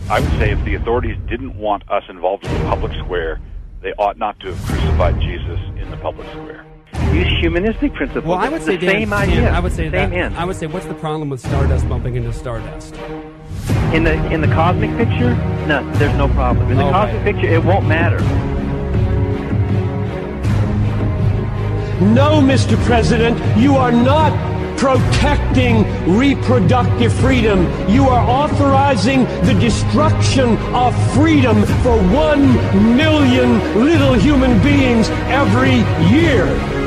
I would say if the authorities didn't want us involved in the public square, they ought not to have crucified Jesus in the public square. Use humanistic principles. Well, I would say, Dan, same idea. I would say same that. end. I would say, what's the problem with Stardust bumping into Stardust? In the cosmic picture, no, there's no problem. In the cosmic picture, it won't matter. No, Mr. President, you are not protecting reproductive freedom. You are authorizing the destruction of freedom for 1 million little human beings every year.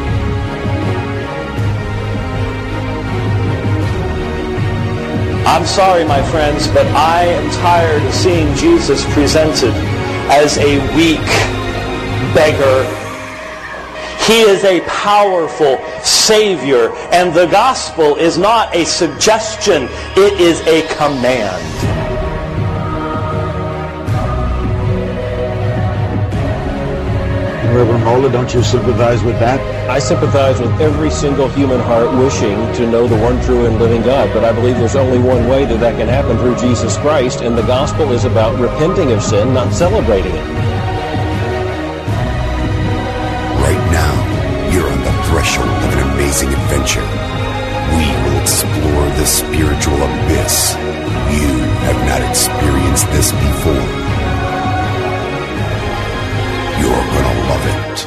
I'm sorry, my friends, but I am tired of seeing Jesus presented as a weak beggar. He is a powerful Savior, and the gospel is not a suggestion, it is a command. Reverend Mola, don't you sympathize with that? I sympathize with every single human heart wishing to know the one true and living God, but I believe there's only one way that that can happen, through Jesus Christ, and the gospel is about repenting of sin, not celebrating it. Right now, you're on the threshold of an amazing adventure. We will explore the spiritual abyss. You have not experienced this before. You're gonna love it.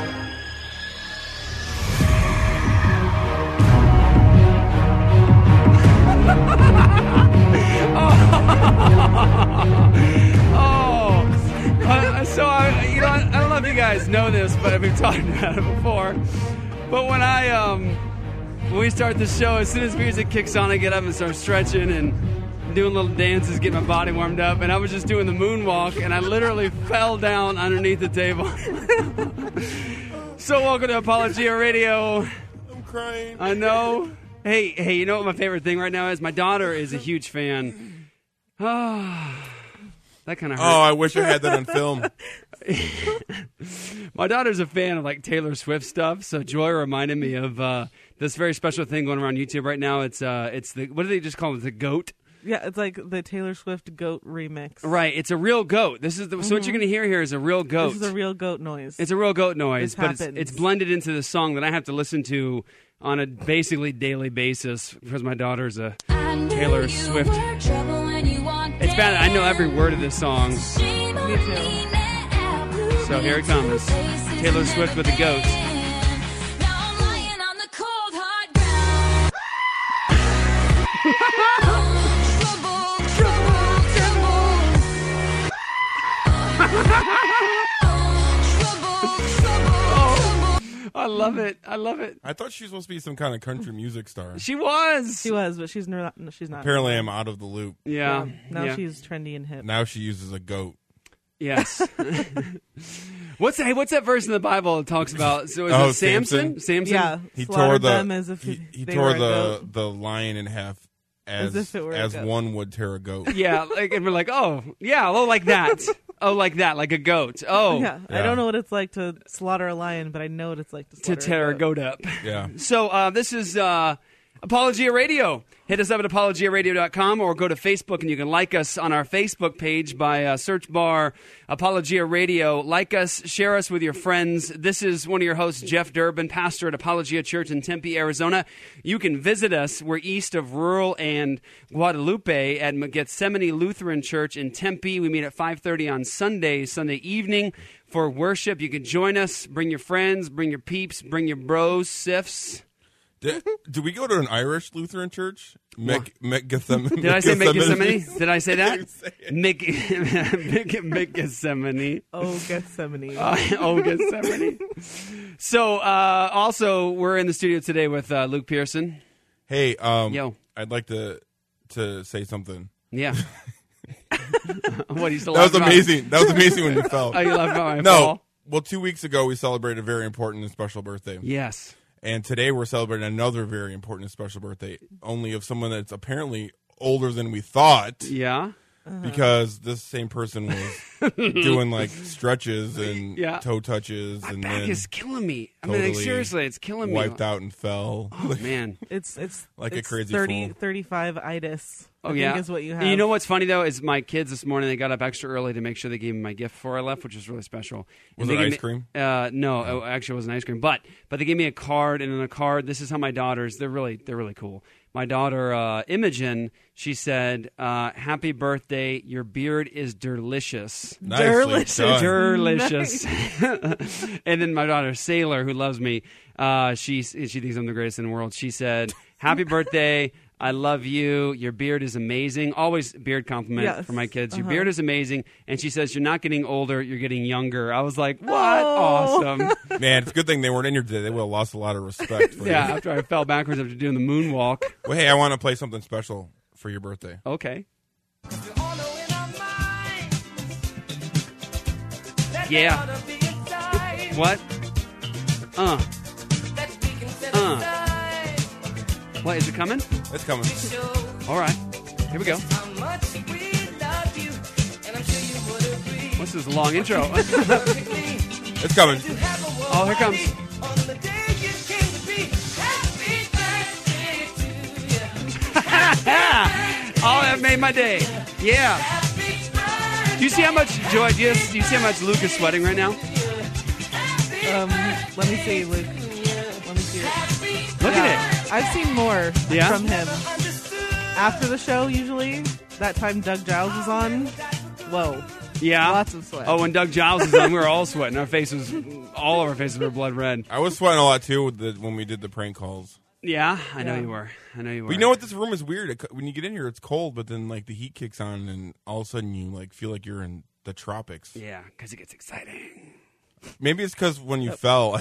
So I don't know if you guys know this, but we've talked about it before. But when we start the show, as soon as music kicks on, I get up and start stretching and doing little dances, getting my body warmed up, and I was just doing the moonwalk, and I literally fell down underneath the table. So welcome to Apologia Radio. I'm crying. I know. Hey, you know what my favorite thing right now is? My daughter is a huge fan. That kind of hurt. Oh, I wish I had that on film. My daughter's a fan of like Taylor Swift stuff, so Joy reminded me of this very special thing going around YouTube right now. It's the, what do they just call it? The goat. Yeah, it's like the Taylor Swift goat remix. Right, it's a real goat. This is so what you're going to hear here is a real goat. This is a real goat noise. It's a real goat noise, but it's blended into the song that I have to listen to on a basically daily basis because my daughter's a Taylor Swift. It's bad. I know every word of this song. Me too. So here it comes. Taylor Swift with the goat. I love it. I love it. I thought she was supposed to be some kind of country music star. She was, but she's not. She's not. Apparently, I'm out of the loop. Yeah. Now she's trendy and hip. Now she uses a goat. Yes. What's that verse in the Bible that talks about? So is it Samson? Samson? Yeah. He tore them as if he they tore were a goat. the lion in half as if it were as a goat. one would tear a goat. Yeah, and we're like, oh, yeah, like that. Oh, like that, like a goat. Oh. Yeah. I don't know what it's like to slaughter a lion, but I know what it's like to tear a goat up. Yeah. So this is Apologia Radio. Hit us up at apologiaradio.com or go to Facebook and you can like us on our Facebook page by search bar Apologia Radio. Like us, share us with your friends. This is one of your hosts, Jeff Durbin, pastor at Apologia Church in Tempe, Arizona. You can visit us. We're east of Rural and Guadalupe at Gethsemane Lutheran Church in Tempe. We meet at 5:30 on Sunday evening for worship. You can join us. Bring your friends, bring your peeps, bring your bros, sifs. Do we go to an Irish Lutheran church? Gethsemane. Did I say Gethsemane? Did I say that? Gethsemane. Oh, Gethsemane. Oh, Gethsemane. So, also, we're in the studio today with Luke Pearson. Hey, Yo. I'd like to say something. Yeah. What, you still That was laughing amazing. about? That was amazing when you fell. Oh, you laughed about my No. fall? Well, 2 weeks ago, we celebrated a very important and special birthday. Yes. And today we're celebrating another very important and special birthday, only of someone that's apparently older than we thought. Yeah. Because this same person was doing like stretches and toe touches. My and back then is killing me. I totally mean, like, seriously, it's killing me. Wiped out and fell. Oh, man. It's like it's a crazy 30, fool. 35-itis. I think is what you have. You know what's funny, though, is my kids this morning, they got up extra early to make sure they gave me my gift before I left, which was really special. Was it ice cream? No, actually it wasn't ice cream. But they gave me a card, and in a card, this is how my daughters, they're really cool. My daughter, Imogen, she said, happy birthday, your beard is delicious. Delicious. Delicious. And then my daughter, Sailor, who loves me, she thinks I'm the greatest in the world. She said, happy birthday, I love you, your beard is amazing. Always beard compliment for my kids. Your beard is amazing. And she says, you're not getting older, you're getting younger. I was like, what? Awesome. Man, it's a good thing they weren't in here today. They would have lost a lot of respect for you. Yeah, after I fell backwards after doing the moonwalk. Well, hey, I want to play something special for your birthday. Okay. Yeah. What? What, is it coming? It's coming. All right. Here we go. What's this long intro? It's coming. Oh, here it comes. Oh, that made my day. Yeah. Do you see how much Joy? Do you see how much Luke is sweating right now? Let me see, Luke. Let me see it. Look at it. I've seen more from him. After the show, usually, that time Doug Giles was on, whoa. Yeah. Lots of sweat. Oh, when Doug Giles was on, we were all sweating. All of our faces were blood red. I was sweating a lot, too, when we did the prank calls. Yeah, I know you were. But you know what? This room is weird. When you get in here, it's cold, but then like the heat kicks on, and all of a sudden you like feel like you're in the tropics. Yeah, because it gets exciting. Maybe it's because when you fell,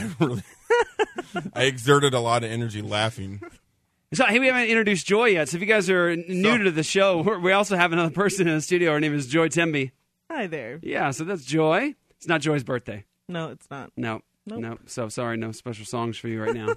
I exerted a lot of energy laughing. So, hey, we haven't introduced Joy yet. So if you guys are new to the show, we also have another person in the studio. Her name is Joy Temby. Hi there. Yeah, so that's Joy. It's not Joy's birthday. No, it's not. No. Nope. No. So sorry, no special songs for you right now.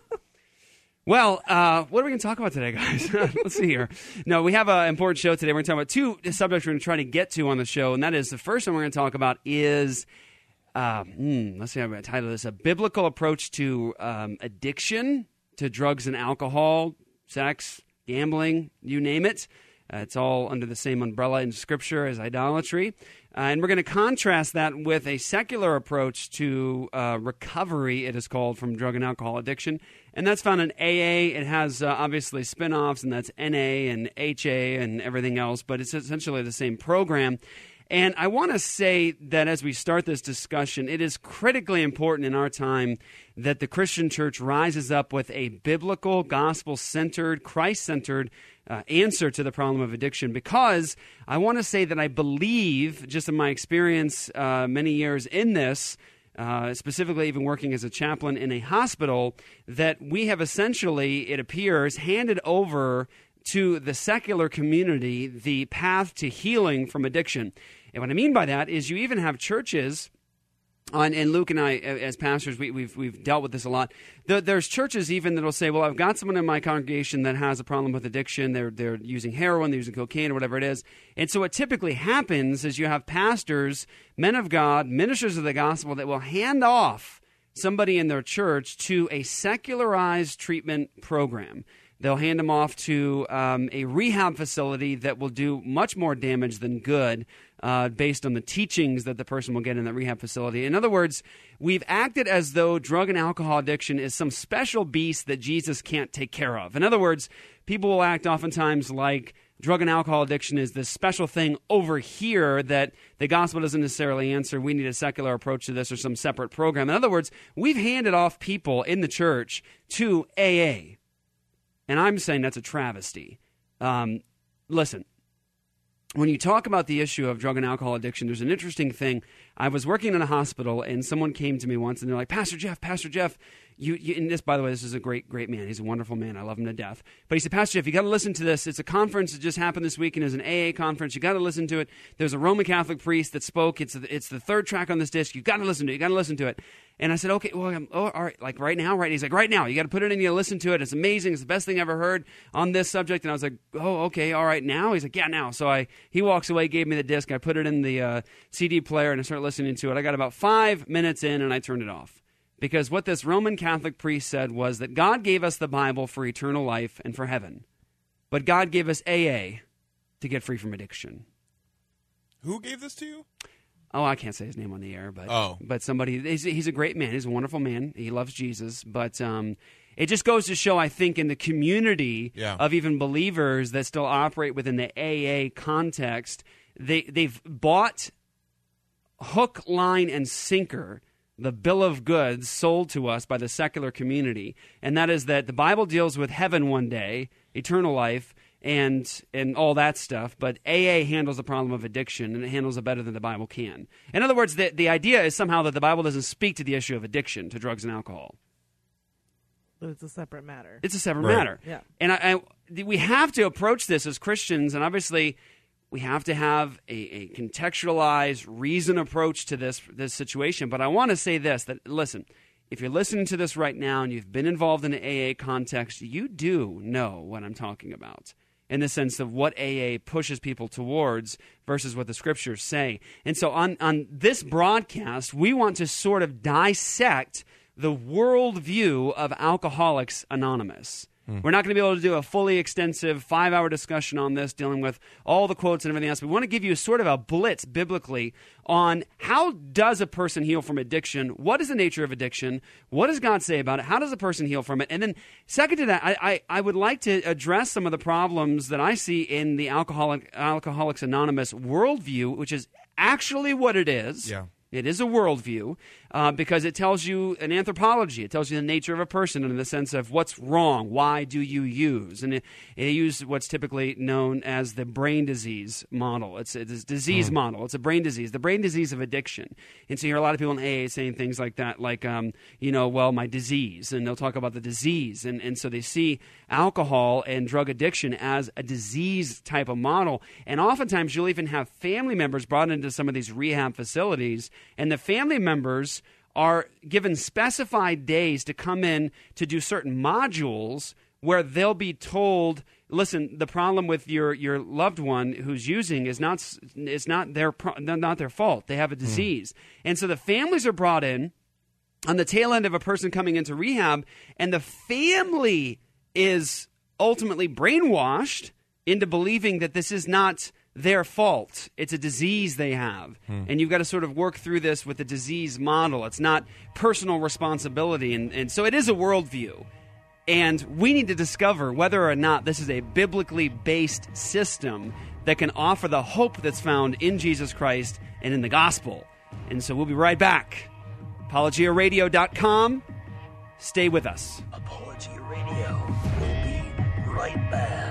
Well, what are we going to talk about today, guys? Let's see here. No, we have an important show today. We're going to talk about two subjects we're going to try to get to on the show, and that is the first one we're going to talk about is, let's see how I'm going to title this, a biblical approach to addiction to drugs and alcohol, sex, gambling, you name it. It's all under the same umbrella in Scripture as idolatry. And we're going to contrast that with a secular approach to recovery, it is called, from drug and alcohol addiction. And that's found in AA. It has obviously spin-offs, and that's NA and HA and everything else, but it's essentially the same program. And I want to say that as we start this discussion, it is critically important in our time that the Christian church rises up with a biblical, gospel-centered, Christ-centered answer to the problem of addiction, because I want to say that I believe, just in my experience many years in this, specifically even working as a chaplain in a hospital, that we have essentially, it appears, handed over to the secular community the path to healing from addiction. And what I mean by that is you even have churches, and Luke and I, as pastors, we've dealt with this a lot. There's churches even that will say, well, I've got someone in my congregation that has a problem with addiction. They're using heroin, they're using cocaine, or whatever it is. And so what typically happens is you have pastors, men of God, ministers of the gospel that will hand off somebody in their church to a secularized treatment program. They'll hand them off to a rehab facility that will do much more damage than good based on the teachings that the person will get in that rehab facility. In other words, we've acted as though drug and alcohol addiction is some special beast that Jesus can't take care of. In other words, people will act oftentimes like drug and alcohol addiction is this special thing over here that the gospel doesn't necessarily answer. We need a secular approach to this or some separate program. In other words, we've handed off people in the church to AA. And I'm saying that's a travesty. Listen, when you talk about the issue of drug and alcohol addiction, there's an interesting thing. I was working in a hospital, and someone came to me once, and they're like, Pastor Jeff, you and this, by the way, this is a great man. He's a wonderful man. I love him to death. But he said, Pastor Jeff, you got to listen to this. It's a conference that just happened this week, and it's an AA conference. You got to listen to it. There's a Roman Catholic priest that spoke. It's the third track on this disc. You got to listen to it. You got to listen to it. And I said, okay, well, all right, like right now, right? He's like, right now. You got to put it in. You got to listen to it. It's amazing. It's the best thing I ever heard on this subject. And I was like, oh, okay, all right, now? He's like, yeah, now. So he walks away, gave me the disc. I put it in the CD player, and I started listening to it. I got about 5 minutes in, and I turned it off. Because what this Roman Catholic priest said was that God gave us the Bible for eternal life and for heaven. But God gave us AA to get free from addiction. Who gave this to you? Oh, I can't say his name on the air, but somebody. He's a great man. He's a wonderful man. He loves Jesus, but it just goes to show, I think, in the community of even believers that still operate within the AA context, they've bought hook, line, and sinker the bill of goods sold to us by the secular community, and that is that the Bible deals with heaven one day, eternal life, and all that stuff, but AA handles the problem of addiction, and it handles it better than the Bible can. In other words, the idea is somehow that the Bible doesn't speak to the issue of addiction, to drugs and alcohol. But it's a separate matter. It's a separate matter. Yeah. And we have to approach this as Christians, and obviously we have to have a contextualized, reasoned approach to this situation. But I want to say this, that, listen, if you're listening to this right now and you've been involved in an AA context, you do know what I'm talking about in the sense of what AA pushes people towards versus what the Scriptures say. And so on this broadcast, we want to sort of dissect the worldview of Alcoholics Anonymous. We're not going to be able to do a fully extensive 5-hour discussion on this, dealing with all the quotes and everything else. We want to give you sort of a blitz biblically on how does a person heal from addiction? What is the nature of addiction? What does God say about it? How does a person heal from it? And then second to that, I would like to address some of the problems that I see in the Alcoholics Anonymous worldview, which is actually what it is. Yeah. It is a worldview because it tells you an anthropology. It tells you the nature of a person in the sense of what's wrong, why do you use? And it uses what's typically known as the brain disease model. It's a disease model. It's a brain disease, the brain disease of addiction. And so you hear a lot of people in AA saying things like that, like, well, my disease. And they'll talk about the disease. And so they see alcohol and drug addiction as a disease type of model. And oftentimes you'll even have family members brought into some of these rehab facilities, and the family members are given specified days to come in to do certain modules where they'll be told, listen, the problem with your loved one who's using is not their fault. They have a disease. And so the families are brought in on the tail end of a person coming into rehab, and the family is ultimately brainwashed into believing that this is not their fault. It's a disease they have. And you've got to sort of work through this with the disease model. It's not personal responsibility. And so it is a worldview. And we need to discover whether or not this is a biblically based system that can offer the hope that's found in Jesus Christ and in the gospel. And so we'll be right back. ApologiaRadio.com. Stay with us. Apologia Radio will be right back.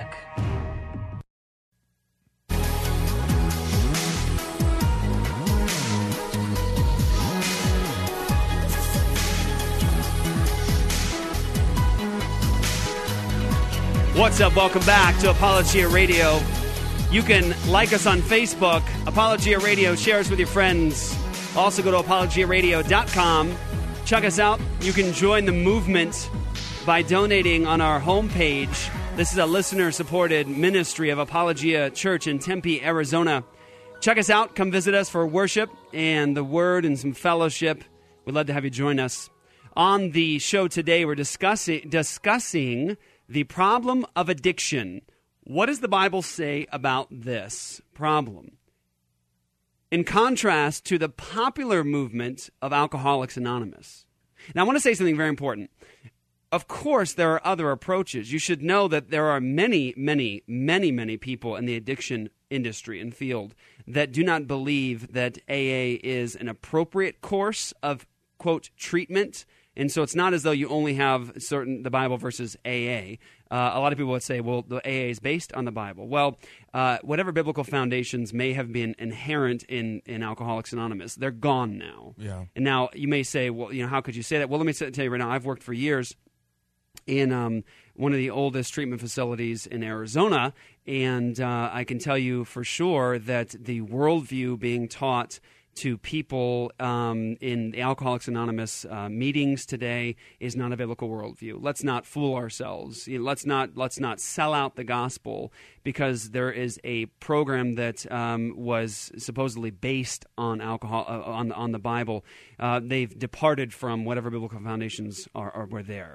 What's up? Welcome back to Apologia Radio. You can like us on Facebook, Apologia Radio. Share us with your friends. Also go to ApologiaRadio.com. Check us out. You can join the movement by donating on our homepage. This is a listener-supported ministry of Apologia Church in Tempe, Arizona. Check us out. Come visit us for worship and the Word and some fellowship. We'd love to have you join us. On the show today, we're discussing the problem of addiction. What does the Bible say about this problem? In contrast to the popular movement of Alcoholics Anonymous. Now, I want to say something very important. Of course, there are other approaches. You should know that there are many, many, many, many people in the addiction industry and field that do not believe that AA is an appropriate course of, quote, treatment. And so it's not as though you only have the Bible versus AA. A lot of people would say, well, the AA is based on the Bible. Well, whatever biblical foundations may have been inherent in Alcoholics Anonymous, they're gone now. Yeah. And now you may say, well, how could you say that? Well, let me tell you right now, I've worked for years in one of the oldest treatment facilities in Arizona, and I can tell you for sure that the worldview being taught to people in the Alcoholics Anonymous meetings today is not a biblical worldview. Let's not fool ourselves. Let's not sell out the gospel because there is a program that was supposedly based on alcohol on the Bible. They've departed from whatever biblical foundations were there.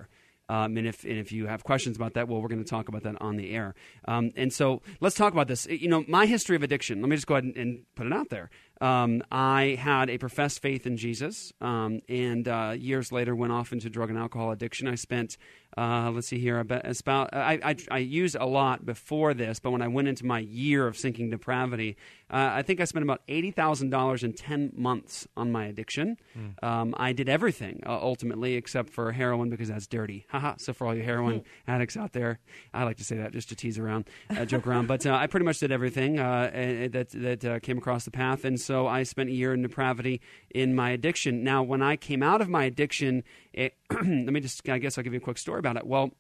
And if you have questions about that, well, we're going to talk about that on the air. And so let's talk about this. My history of addiction, let me just go ahead and put it out there. I had a professed faith in Jesus, and years later went off into drug and alcohol addiction. I spent, let's see here, I used a lot before this, but when I went into my year of sinking depravity, I think I spent about $80,000 in 10 months on my addiction. I did everything, ultimately, except for heroin, because that's dirty. So for all you heroin addicts out there, I like to say that just to tease around, joke around. But I pretty much did everything that came across the path, and so I spent a year in depravity in my addiction. Now, when I came out of my addiction, I guess I'll give you a quick story about it. Well,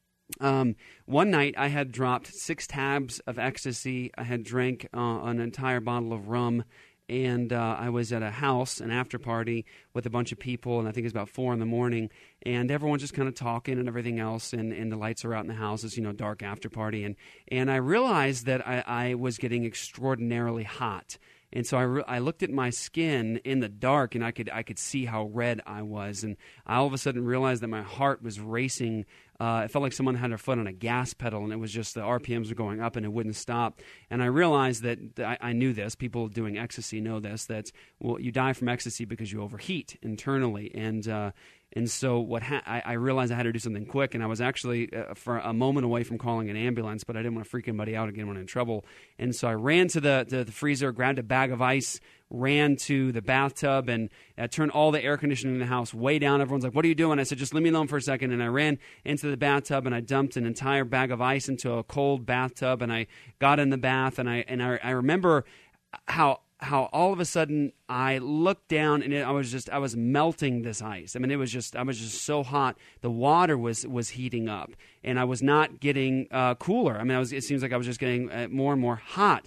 one night I had dropped 6 tabs of ecstasy. I had drank an entire bottle of rum, and I was at a house, an after party with a bunch of people, and I think it was about 4 a.m, and everyone's just kind of talking and everything else, and the lights are out in the house. It's, dark after party, and I realized that I was getting extraordinarily hot. And so I looked at my skin in the dark, and I could see how red I was. And I all of a sudden realized that my heart was racing. It felt like someone had their foot on a gas pedal, and it was just the RPMs were going up, and it wouldn't stop. And I realized that I knew this. People doing ecstasy know this, that, well, you die from ecstasy because you overheat internally. And so I realized I had to do something quick, and I was actually for a moment away from calling an ambulance, but I didn't want to freak anybody out again when I'm in trouble. And so I ran to the freezer, grabbed a bag of ice, ran to the bathtub, and turned all the air conditioning in the house way down. Everyone's like, "What are you doing?" I said, "Just leave me alone for a second." And I ran into the bathtub, and I dumped an entire bag of ice into a cold bathtub, and I got in the bath, and I remember how all of a sudden I looked down, and I was melting this ice. I mean, I was just so hot. The water was heating up, and I was not getting cooler. I mean, it seems like I was just getting more and more hot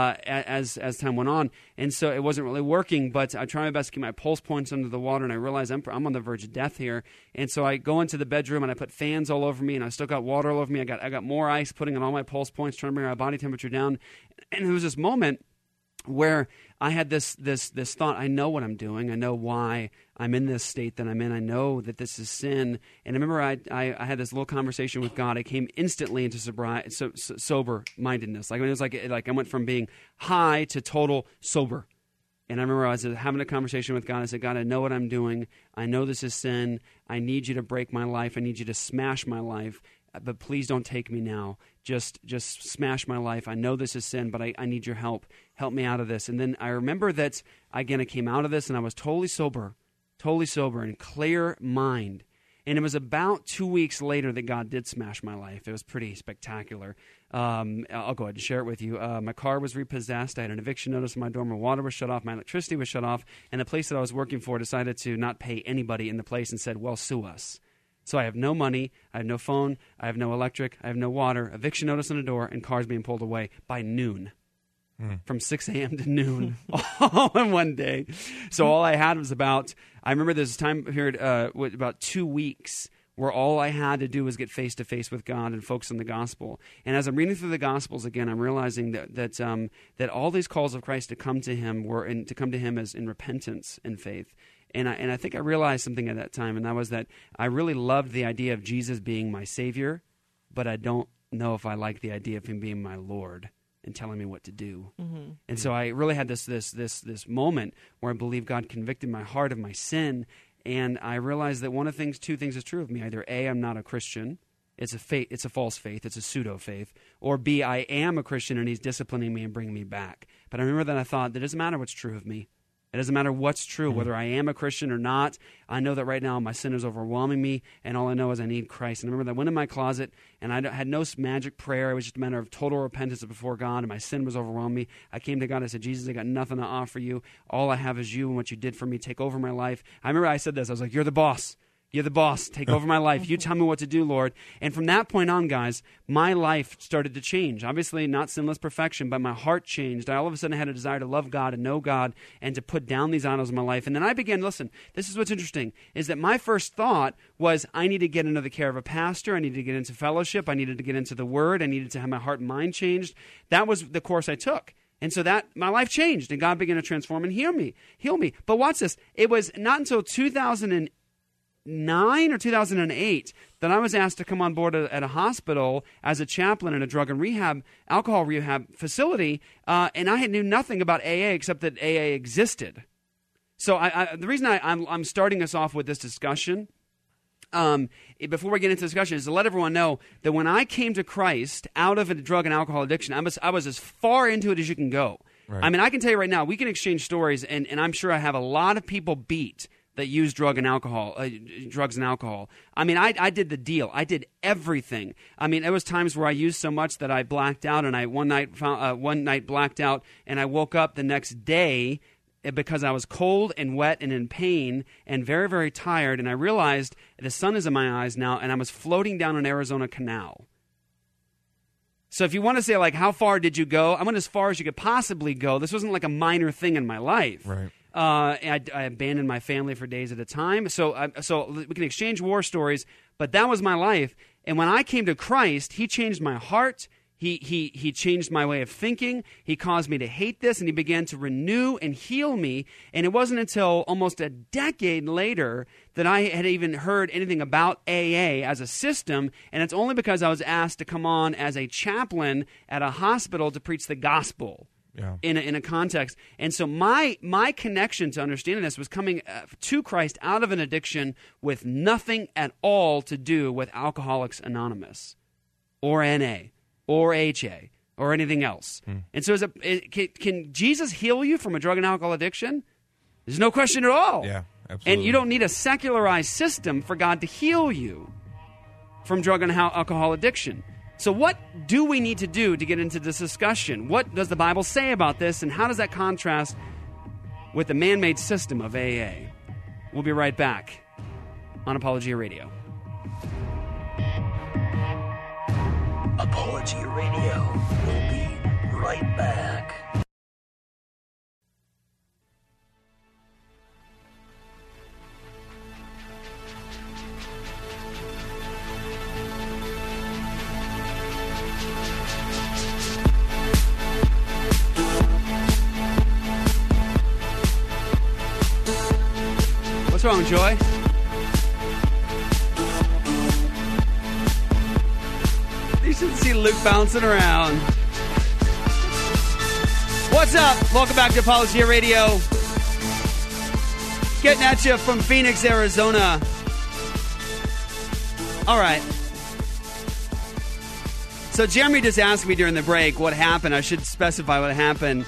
as time went on, and so it wasn't really working. But I tried my best to keep my pulse points under the water, and I realized I'm on the verge of death here. And so I go into the bedroom, and I put fans all over me, and I still got water all over me. I got more ice, putting on all my pulse points, trying to bring my body temperature down. And there was this moment where I had this thought, I know what I'm doing. I know why I'm in this state that I'm in. I know that this is sin. And I remember I had this little conversation with God. I came instantly into sober-mindedness. Like, it was like I went from being high to total sober. And I remember I was having a conversation with God. I said, "God, I know what I'm doing. I know this is sin. I need you to break my life. I need you to smash my life. But please don't take me now. Just smash my life. I know this is sin, but I need your help. Help me out of this." And then I remember that, again, I came out of this, and I was totally sober and clear mind. And it was about 2 weeks later that God did smash my life. It was pretty spectacular. I'll go ahead and share it with you. My car was repossessed. I had an eviction notice in my door. My water was shut off. My electricity was shut off. And the place that I was working for decided to not pay anybody in the place and said, "Well, sue us." So I have no money, I have no phone, I have no electric, I have no water, eviction notice on the door, and cars being pulled away by noon. From 6 a.m. to noon, all in one day. So all I had was I remember this time period, about 2 weeks, where all I had to do was get face-to-face with God and focus on the gospel. And as I'm reading through the Gospels again, I'm realizing that all these calls of Christ to come to Him to come to Him as in repentance and faith. And I think I realized something at that time, and that was that I really loved the idea of Jesus being my Savior, but I don't know if I like the idea of Him being my Lord and telling me what to do. Mm-hmm. And so I really had this moment where I believe God convicted my heart of my sin, and I realized that two things is true of me. Either A, I'm not a Christian. It's a false faith. It's a pseudo-faith. Or B, I am a Christian, and He's disciplining me and bringing me back. But I remember that I thought, it doesn't matter what's true of me. It doesn't matter what's true, whether I am a Christian or not. I know that right now my sin is overwhelming me, and all I know is I need Christ. And I remember that I went in my closet, and I had no magic prayer. It was just a matter of total repentance before God, and my sin was overwhelming me. I came to God. I said, "Jesus, I got nothing to offer you. All I have is you and what you did for me. Take over my life." I remember I said this. I was like, "You're the boss. You're the boss. Take over my life. You tell me what to do, Lord." And from that point on, guys, my life started to change. Obviously, not sinless perfection, but my heart changed. I all of a sudden had a desire to love God and know God and to put down these idols in my life. And then I began, listen, this is what's interesting, is that my first thought was I need to get into the care of a pastor. I needed to get into fellowship. I needed to get into the Word. I needed to have my heart and mind changed. That was the course I took. And so that my life changed, and God began to transform and heal me. But watch this. It was not until 2008 2009 or 2008 that I was asked to come on board at a hospital as a chaplain in a drug and alcohol rehab facility, and I knew nothing about AA except that AA existed. So the reason I'm starting us off with this discussion, before we get into the discussion, is to let everyone know that when I came to Christ out of a drug and alcohol addiction, I was as far into it as you can go. Right. I mean, I can tell you right now, we can exchange stories, and I'm sure I have a lot of people beat that use drugs and alcohol. I mean, I did the deal. I did everything. I mean, there was times where I used so much that I blacked out, and I one night blacked out, and I woke up the next day because I was cold and wet and in pain and very, very tired, and I realized the sun is in my eyes now, and I was floating down an Arizona canal. So if you want to say, like, how far did you go? I went as far as you could possibly go. This wasn't like a minor thing in my life. Right. I abandoned my family for days at a time. So we can exchange war stories, but that was my life. And when I came to Christ, He changed my heart. He changed my way of thinking. He caused me to hate this, and He began to renew and heal me. And it wasn't until almost a decade later that I had even heard anything about AA as a system, and it's only because I was asked to come on as a chaplain at a hospital to preach the gospel. Yeah. In a context. And so my connection to understanding this was coming to Christ out of an addiction with nothing at all to do with Alcoholics Anonymous or NA or HA or anything else. And so can Jesus heal you from a drug and alcohol addiction? There's no question at all. Yeah, absolutely. And you don't need a secularized system for God to heal you from drug and alcohol addiction. So what do we need to do to get into this discussion? What does the Bible say about this, and how does that contrast with the man-made system of AA? We'll be right back on Apologia Radio. Apologia Radio will be right back. What's wrong, Joy? You should see Luke bouncing around. What's up? Welcome back to Apologia Radio. Getting at you from Phoenix, Arizona. All right. So Jeremy just asked me during the break what happened. I should specify what happened.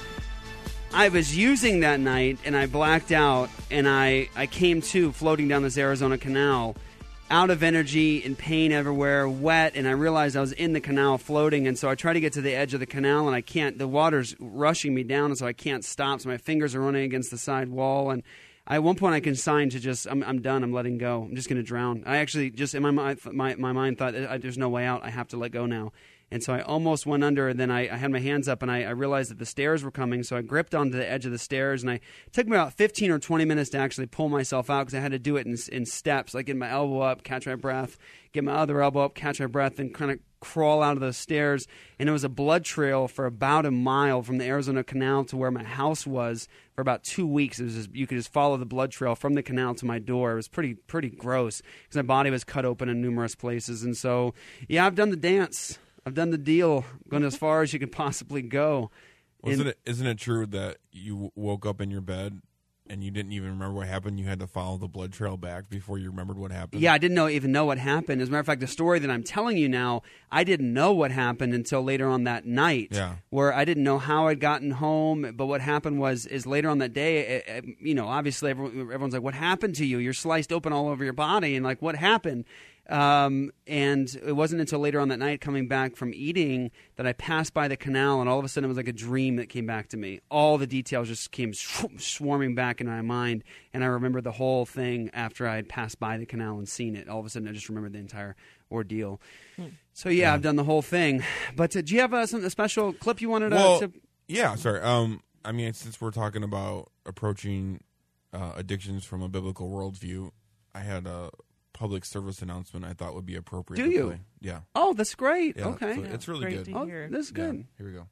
I was using that night, and I blacked out, and I came to floating down this Arizona canal, out of energy and pain everywhere, wet, and I realized I was in the canal floating, and so I try to get to the edge of the canal, and I can't. The water's rushing me down, and so I can't stop, so my fingers are running against the side wall, and at one point I consigned to just, I'm done, I'm letting go, I'm just going to drown. I actually just, in my mind thought, there's no way out, I have to let go now. And so I almost went under, and then I had my hands up, and I realized that the stairs were coming, so I gripped onto the edge of the stairs, and it took me about 15 or 20 minutes to actually pull myself out because I had to do it in steps, like get my elbow up, catch my breath, get my other elbow up, catch my breath, and kind of crawl out of those stairs. And it was a blood trail for about a mile from the Arizona Canal to where my house was for about 2 weeks. It was just, you could just follow the blood trail from the canal to my door. It was pretty gross because my body was cut open in numerous places. And so, yeah, I've done the dance. I've done the deal, gone as far as you could possibly go. Isn't it true that you woke up in your bed and you didn't even remember what happened? You had to follow the blood trail back before you remembered what happened? Yeah, I didn't even know what happened. As a matter of fact, the story that I'm telling you now, I didn't know what happened until later on that night, where I didn't know how I'd gotten home. But what happened is later on that day, obviously everyone's like, what happened to you? You're sliced open all over your body. And like, what happened? And it wasn't until later on that night coming back from eating that I passed by the canal, and all of a sudden it was like a dream that came back to me. All the details just came swarming back in my mind, and I remembered the whole thing after I had passed by the canal and seen it. All of a sudden I just remembered the entire ordeal. So yeah, I've done the whole thing. But do you have a special clip you wanted to... Yeah, sorry. I mean, since we're talking about approaching addictions from a biblical worldview, I had a public service announcement I thought would be appropriate. Do you? Play. Yeah. Oh, that's great. Yeah, okay. So it's really good. Oh, this is good. Yeah, here we go.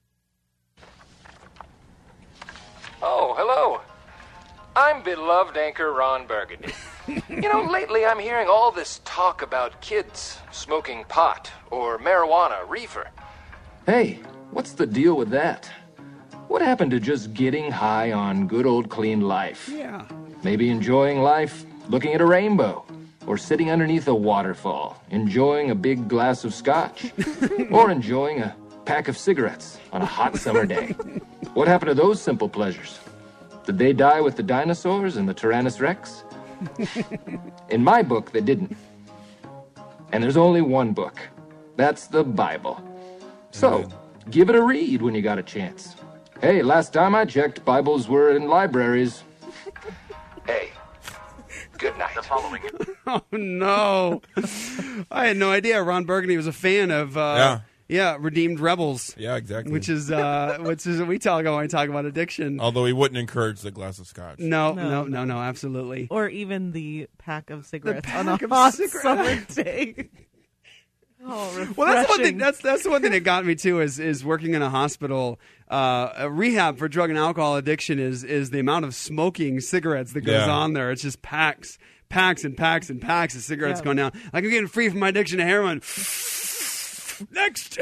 Oh, hello. I'm beloved anchor Ron Burgundy. Lately I'm hearing all this talk about kids smoking pot or marijuana, reefer. Hey, what's the deal with that? What happened to just getting high on good old clean life? Yeah. Maybe enjoying life, looking at a rainbow, or sitting underneath a waterfall, enjoying a big glass of scotch, or enjoying a pack of cigarettes on a hot summer day. What happened to those simple pleasures? Did they die with the dinosaurs and the Tyrannosaurus Rex? In my book, they didn't. And there's only one book. That's the Bible. So, give it a read when you got a chance. Hey, last time I checked, Bibles were in libraries. Hey, good night. The following. Oh, no. I had no idea Ron Burgundy was a fan of... Redeemed Rebels. Yeah, exactly. Which is what we talk about when we talk about addiction. Although he wouldn't encourage the glass of scotch. No, absolutely. Or even the pack of cigarettes on a hot summer day. Oh, well, that's one thing. That's the one thing that got me too. Is working in a hospital, a rehab for drug and alcohol addiction is the amount of smoking cigarettes that goes on there. It's just packs and packs and packs of cigarettes going down. Like I'm getting free from my addiction to heroin. Next.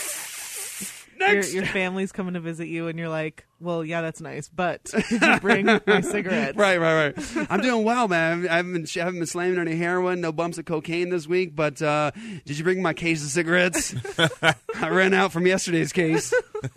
Your family's coming to visit you, and you're like, "Well, yeah, that's nice, but did you bring my cigarettes?" Right. I'm doing well, man. I haven't been slamming any heroin, no bumps of cocaine this week. But did you bring my case of cigarettes? I ran out from yesterday's case.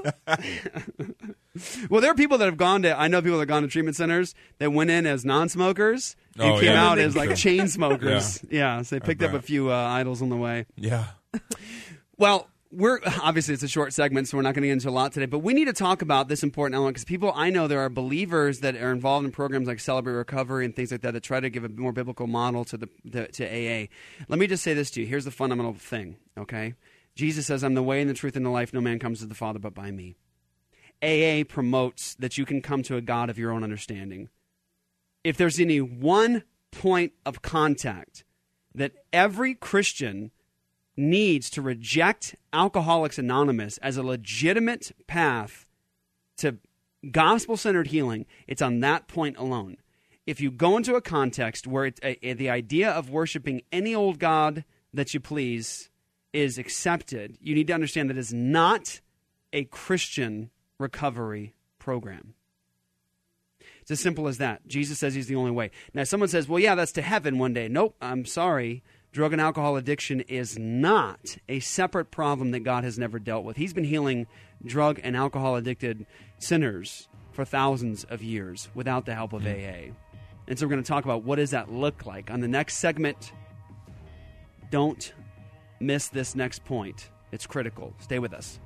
Well, there are people that have gone to. I know people that have gone to treatment centers that went in as non-smokers and came out as like chain smokers. Yeah, so they picked up a few idols on the way. Yeah. Well, obviously it's a short segment, so we're not going to get into a lot today, but we need to talk about this important element because I know there are believers that are involved in programs like Celebrate Recovery and things like that try to give a more biblical model to AA. Let me just say this to you. Here's the fundamental thing, okay? Jesus says, I'm the way and the truth and the life. No man comes to the Father but by me. AA promotes that you can come to a God of your own understanding. If there's any one point of contact that every Christian needs to reject Alcoholics Anonymous as a legitimate path to gospel-centered healing, it's on that point alone. If you go into a context where the idea of worshiping any old god that you please is accepted, you need to understand that it's not a Christian recovery program. It's as simple as that. Jesus says he's the only way. Now, someone says, well, yeah, that's to heaven one day. Nope, I'm sorry. Drug and alcohol addiction is not a separate problem that God has never dealt with. He's been healing drug and alcohol addicted sinners for thousands of years without the help of AA. And so we're going to talk about what does that look like. On the next segment, don't miss this next point. It's critical. Stay with us.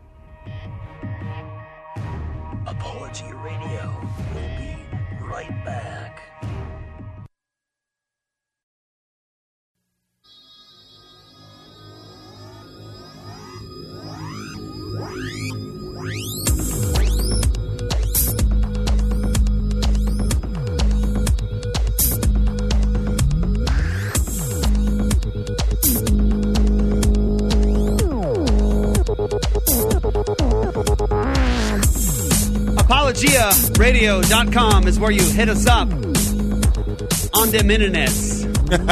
Apologia Radio will be right back. ApologiaRadio.com is where you hit us up on them internets.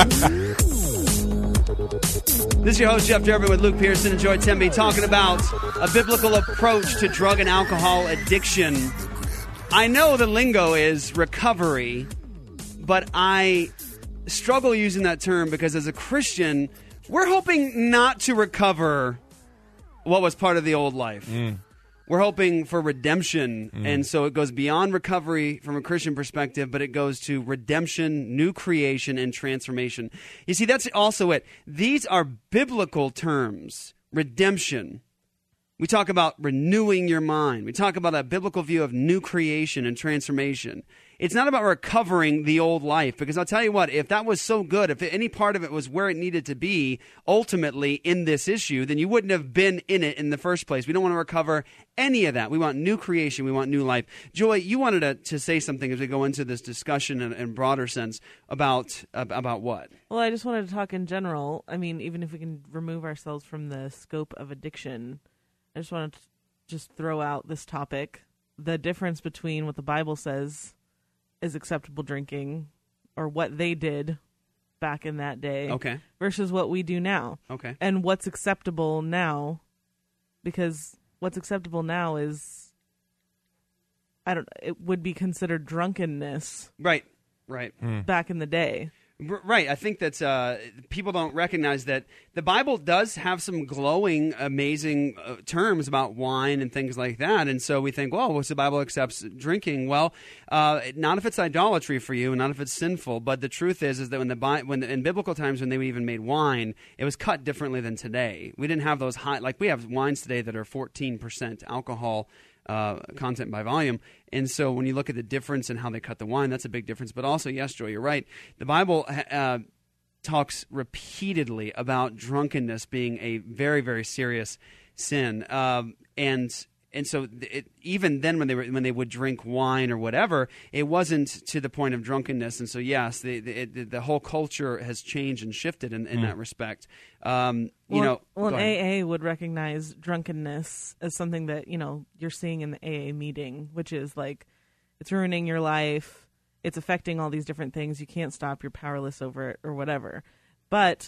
This is your host, Jeff Durbin, with Luke Pearson and Joy Temby, talking about a biblical approach to drug and alcohol addiction. I know the lingo is recovery, but I struggle using that term because as a Christian, we're hoping not to recover what was part of the old life. We're hoping for redemption, and so it goes beyond recovery from a Christian perspective, but it goes to redemption, new creation, and transformation. You see, that's also it. These are biblical terms. Redemption. We talk about renewing your mind. We talk about a biblical view of new creation and transformation. It's not about recovering the old life, because I'll tell you what, if that was so good, if any part of it was where it needed to be ultimately in this issue, then you wouldn't have been in it in the first place. We don't want to recover any of that. We want new creation. We want new life. Joy, you wanted to say something as we go into this discussion in broader sense about what? Well, I just wanted to talk in general. I mean, even if we can remove ourselves from the scope of addiction, I just wanted to just throw out this topic. The difference between what the Bible says is acceptable drinking, or what they did back in that day Okay. versus what we do now. Okay. And what's acceptable now, because what's acceptable now is, it would be considered drunkenness. Right. Back in the day. Right. I think that people don't recognize that the Bible does have some glowing, amazing terms about wine and things like that. And so we think, well, the Bible accepts drinking. Well, not if it's idolatry for you, and not if it's sinful. But the truth is that when in biblical times, when they even made wine, it was cut differently than today. We didn't have those high, like we have wines today that are 14% alcohol content by volume. And so when you look at the difference in how they cut the wine, that's a big difference. But also, yes, Joy, you're right. The Bible talks repeatedly about drunkenness being a very, very serious sin. And so even then when they would drink wine or whatever, it wasn't to the point of drunkenness. And so, yes, the whole culture has changed and shifted in that respect. An AA would recognize drunkenness as something that, you're seeing in the AA meeting, which is like, it's ruining your life. It's affecting all these different things. You can't stop. You're powerless over it or whatever. But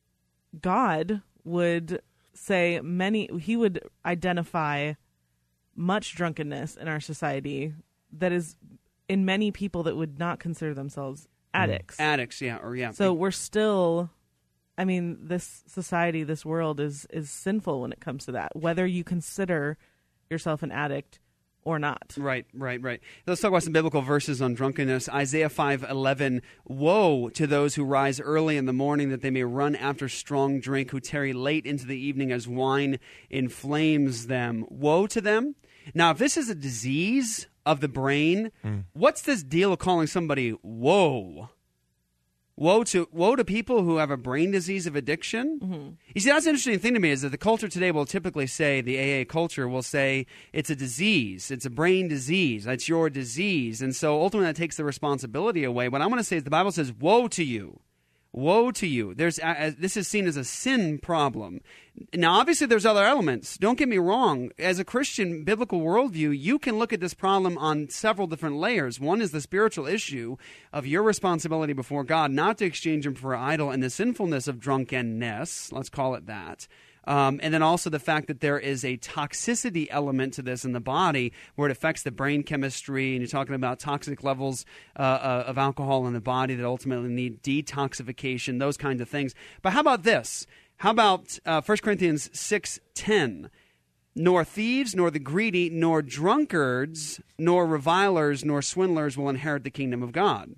God would say he would identify much drunkenness in our society that is in many people that would not consider themselves addicts. Addicts, yeah. So we're still, this society, this world is sinful when it comes to that, whether you consider yourself an addict or not. Right. Let's talk about some biblical verses on drunkenness. Isaiah 5:11, woe to those who rise early in the morning that they may run after strong drink, who tarry late into the evening as wine inflames them. Woe to them. Now, if this is a disease of the brain, what's this deal of calling somebody woe? Woe to people who have a brain disease of addiction? Mm-hmm. You see, that's an interesting thing to me, is that the culture today will typically say, the AA culture will say, it's a disease. It's a brain disease. It's your disease. And so ultimately that takes the responsibility away. What I'm going to say is the Bible says, woe to you. Woe to you. This is seen as a sin problem. Now, obviously, there's other elements. Don't get me wrong. As a Christian biblical worldview, you can look at this problem on several different layers. One is the spiritual issue of your responsibility before God not to exchange him for an idol, and the sinfulness of drunkenness, let's call it that. And then also the fact that there is a toxicity element to this in the body where it affects the brain chemistry, and you're talking about toxic levels of alcohol in the body that ultimately need detoxification, those kinds of things. But how about this? How about 1 Corinthians 6:10? Nor thieves, nor the greedy, nor drunkards, nor revilers, nor swindlers will inherit the kingdom of God.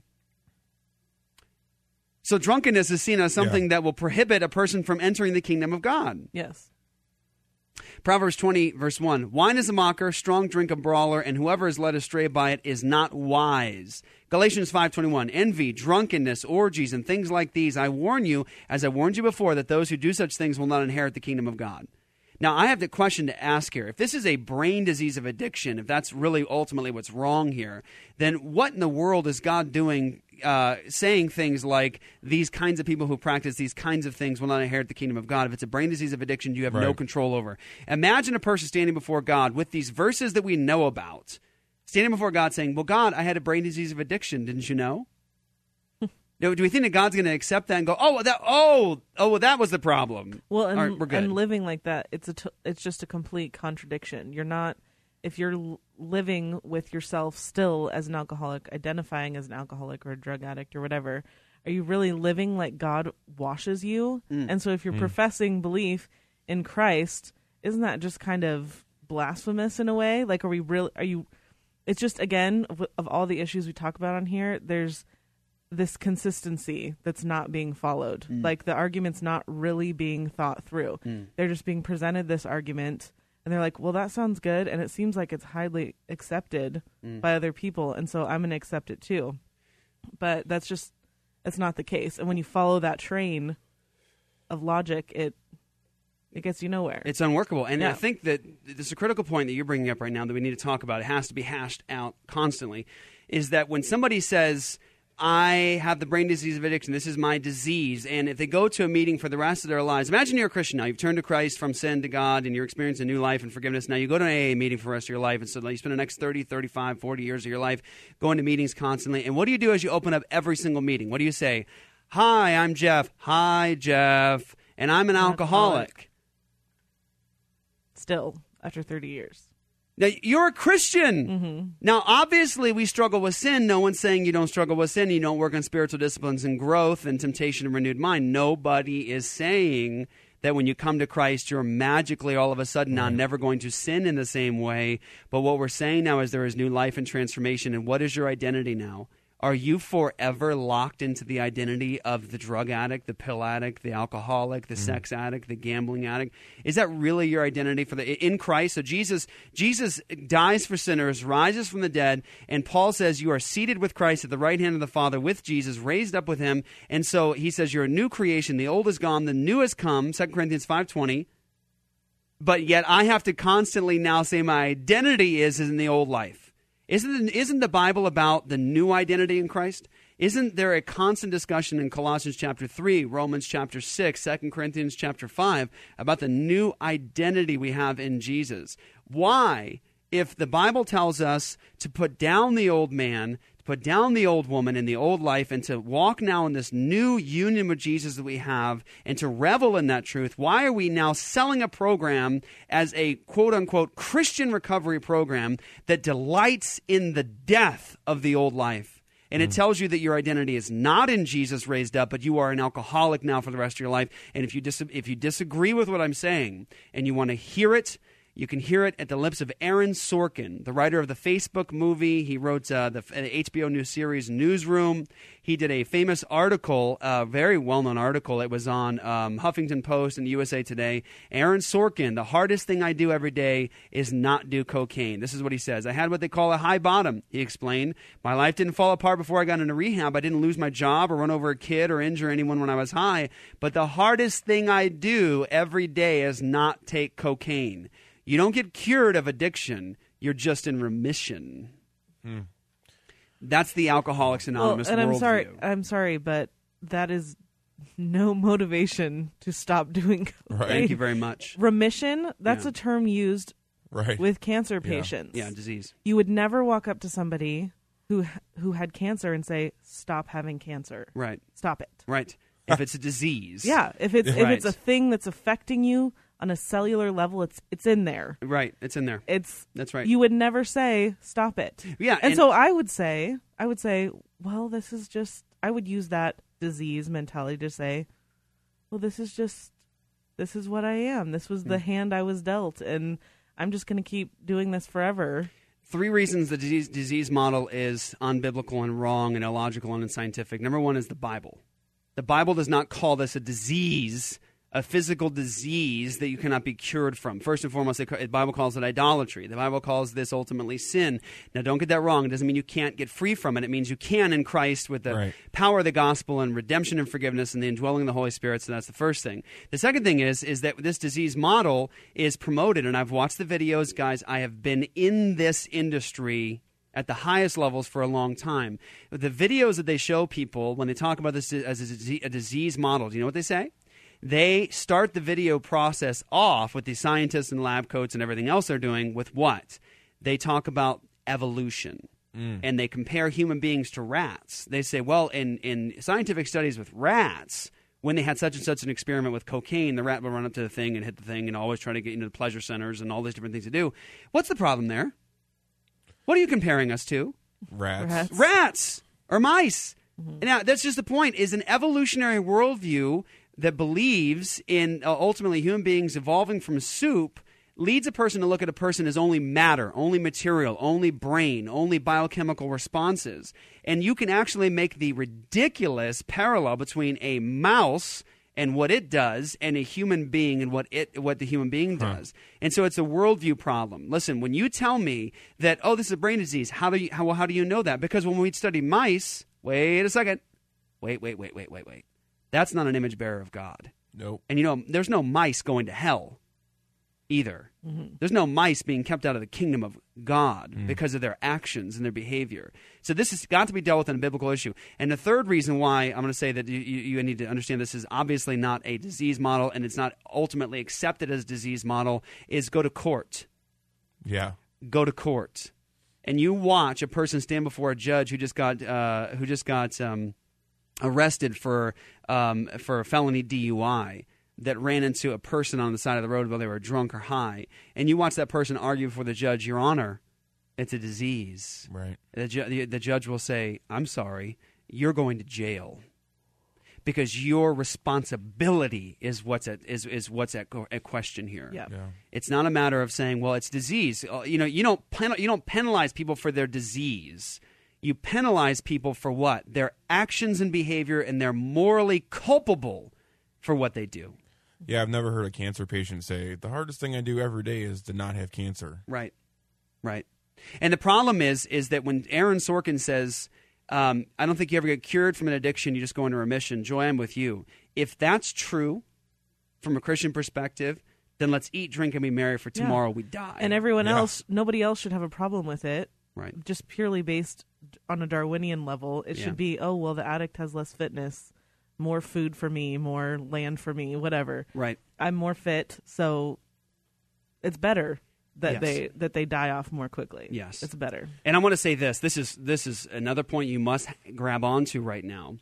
So drunkenness is seen as something that will prohibit a person from entering the kingdom of God. Yes. Proverbs 20, verse 1. Wine is a mocker, strong drink a brawler, and whoever is led astray by it is not wise. Galatians 5:21. Envy, drunkenness, orgies, and things like these, I warn you, as I warned you before, that those who do such things will not inherit the kingdom of God. Now, I have the question to ask here. If this is a brain disease of addiction, if that's really ultimately what's wrong here, then what in the world is God doing saying things like these kinds of people who practice these kinds of things will not inherit the kingdom of God? If it's a brain disease of addiction, you have no control over. Imagine a person standing before God with these verses that we know about, standing before God saying, well, God, I had a brain disease of addiction. Didn't you know? Do we think that God's going to accept that and go, that was the problem? Well, and, right, we're good. And living like that, it's just a complete contradiction. You're not, if you're living with yourself still as an alcoholic, identifying as an alcoholic or a drug addict or whatever, are you really living like God washes you? And so if you're professing belief in Christ, isn't that just kind of blasphemous in a way? Like, it's just, again, of all the issues we talk about on here, there's this consistency that's not being followed. Like, the argument's not really being thought through. They're just being presented this argument, and they're like, well, that sounds good, and it seems like it's highly accepted by other people, and so I'm going to accept it too. But that's not the case. And when you follow that train of logic, it gets you nowhere. It's unworkable. And I think that this is a critical point that you're bringing up right now that we need to talk about. It has to be hashed out constantly, is that when somebody says, I have the brain disease of addiction, this is my disease, and if they go to a meeting for the rest of their lives, imagine you're a Christian now, you've turned to Christ from sin to God, and you're experiencing a new life and forgiveness. Now you go to an AA meeting for the rest of your life, and so you spend the next 30, 35, 40 years of your life going to meetings constantly, and what do you do as you open up every single meeting? What do you say? Hi, I'm Jeff. Hi, Jeff. And I'm an alcoholic. Still, after 30 years. Now, you're a Christian. Now, obviously, we struggle with sin. No one's saying you don't struggle with sin. You don't work on spiritual disciplines and growth and temptation and renewed mind. Nobody is saying that when you come to Christ, you're magically all of a sudden now never going to sin in the same way. But what we're saying now is there is new life and transformation. And what is your identity now? Are you forever locked into the identity of the drug addict, the pill addict, the alcoholic, the sex addict, the gambling addict? Is that really your identity in Christ? So Jesus dies for sinners, rises from the dead, and Paul says you are seated with Christ at the right hand of the Father with Jesus, raised up with him. And so he says you're a new creation. The old is gone, the new has come, 2 Corinthians 5:20. But yet I have to constantly now say my identity is in the old life. Isn't the Bible about the new identity in Christ? Isn't there a constant discussion in Colossians chapter 3, Romans chapter 6, 2 Corinthians chapter 5 about the new identity we have in Jesus? Why, if the Bible tells us to put down the old man, to put down the old woman in the old life, and to walk now in this new union with Jesus that we have, and to revel in that truth, why are we now selling a program as a quote-unquote Christian recovery program that delights in the death of the old life? And it tells you that your identity is not in Jesus raised up, but you are an alcoholic now for the rest of your life. And if you disagree with what I'm saying and you want to hear it, you can hear it at the lips of Aaron Sorkin, the writer of the Facebook movie. He wrote the HBO new series Newsroom. He did a famous article, a very well-known article. It was on Huffington Post and USA Today. Aaron Sorkin, the hardest thing I do every day is not do cocaine. This is what he says. I had what they call a high bottom, he explained. My life didn't fall apart before I got into rehab. I didn't lose my job or run over a kid or injure anyone when I was high. But the hardest thing I do every day is not take cocaine. You don't get cured of addiction. You're just in remission. That's the Alcoholics Anonymous worldview. I'm sorry, but that is no motivation to stop doing cocaine. Right. Thank you very much. Remission, that's a term used with cancer patients. Yeah, disease. You would never walk up to somebody who had cancer and say, stop having cancer. Right. Stop it. Right. If it's a disease. Yeah. If it's a thing that's affecting you on a cellular level, it's in there. Right. It's in there. That's right. You would never say, stop it. Yeah. And so I would say, well, this is just, I would use that disease mentality to say, well, this is what I am. This was the hand I was dealt, and I'm just going to keep doing this forever. 3 reasons the disease model is unbiblical and wrong and illogical and unscientific. Number 1 is the Bible. The Bible does not call this a disease, a physical disease that you cannot be cured from. First and foremost, the Bible calls it idolatry. The Bible calls this ultimately sin. Now, don't get that wrong. It doesn't mean you can't get free from it. It means you can in Christ with the power of the gospel and redemption and forgiveness and the indwelling of the Holy Spirit. So that's the first thing. The second thing is that this disease model is promoted, and I've watched the videos, guys. I have been in this industry at the highest levels for a long time. The videos that they show people when they talk about this as a disease model, do you know what they say? They start the video process off with the scientists and lab coats and everything else they're doing with what? They talk about evolution. And they compare human beings to rats. They say, well, in scientific studies with rats, when they had such and such an experiment with cocaine, the rat would run up to the thing and hit the thing and always try to get into the pleasure centers and all these different things to do. What's the problem there? What are you comparing us to? Rats or mice. Now, that's just the point, is an evolutionary worldview that believes in ultimately human beings evolving from soup leads a person to look at a person as only matter, only material, only brain, only biochemical responses. And you can actually make the ridiculous parallel between a mouse and what it does and a human being and what the human being does. And so it's a worldview problem. Listen, when you tell me that, oh, this is a brain disease, how do you know that? Because when we study mice, wait a second. Wait. That's not an image bearer of God. Nope. And there's no mice going to hell either. There's no mice being kept out of the kingdom of God because of their actions and their behavior. So this has got to be dealt with in a biblical issue. And the third reason why I'm going to say that you need to understand this is obviously not a disease model and it's not ultimately accepted as a disease model is go to court. Yeah. Go to court. And you watch a person stand before a judge who just got arrested for felony DUI that ran into a person on the side of the road while they were drunk or high, and you watch that person argue before the judge, Your Honor, it's a disease. Right. The judge will say, I'm sorry, you're going to jail because your responsibility is what's at question here. Yeah. It's not a matter of saying, well, it's disease. You don't penalize people for their disease. You penalize people for what? Their actions and behavior, and they're morally culpable for what they do. Yeah, I've never heard a cancer patient say, the hardest thing I do every day is to not have cancer. Right. And the problem is that when Aaron Sorkin says, I don't think you ever get cured from an addiction, you just go into remission. Joy, I'm with you. If that's true from a Christian perspective, then let's eat, drink, and be merry, for tomorrow we die. And everyone else, nobody else should have a problem with it. Right. Just purely based on a Darwinian level. It should be, oh, well, the addict has less fitness, more food for me, more land for me, whatever. Right. I'm more fit, so it's better that they die off more quickly. Yes. It's better. And I want to say this. This is another point you must grab onto right now.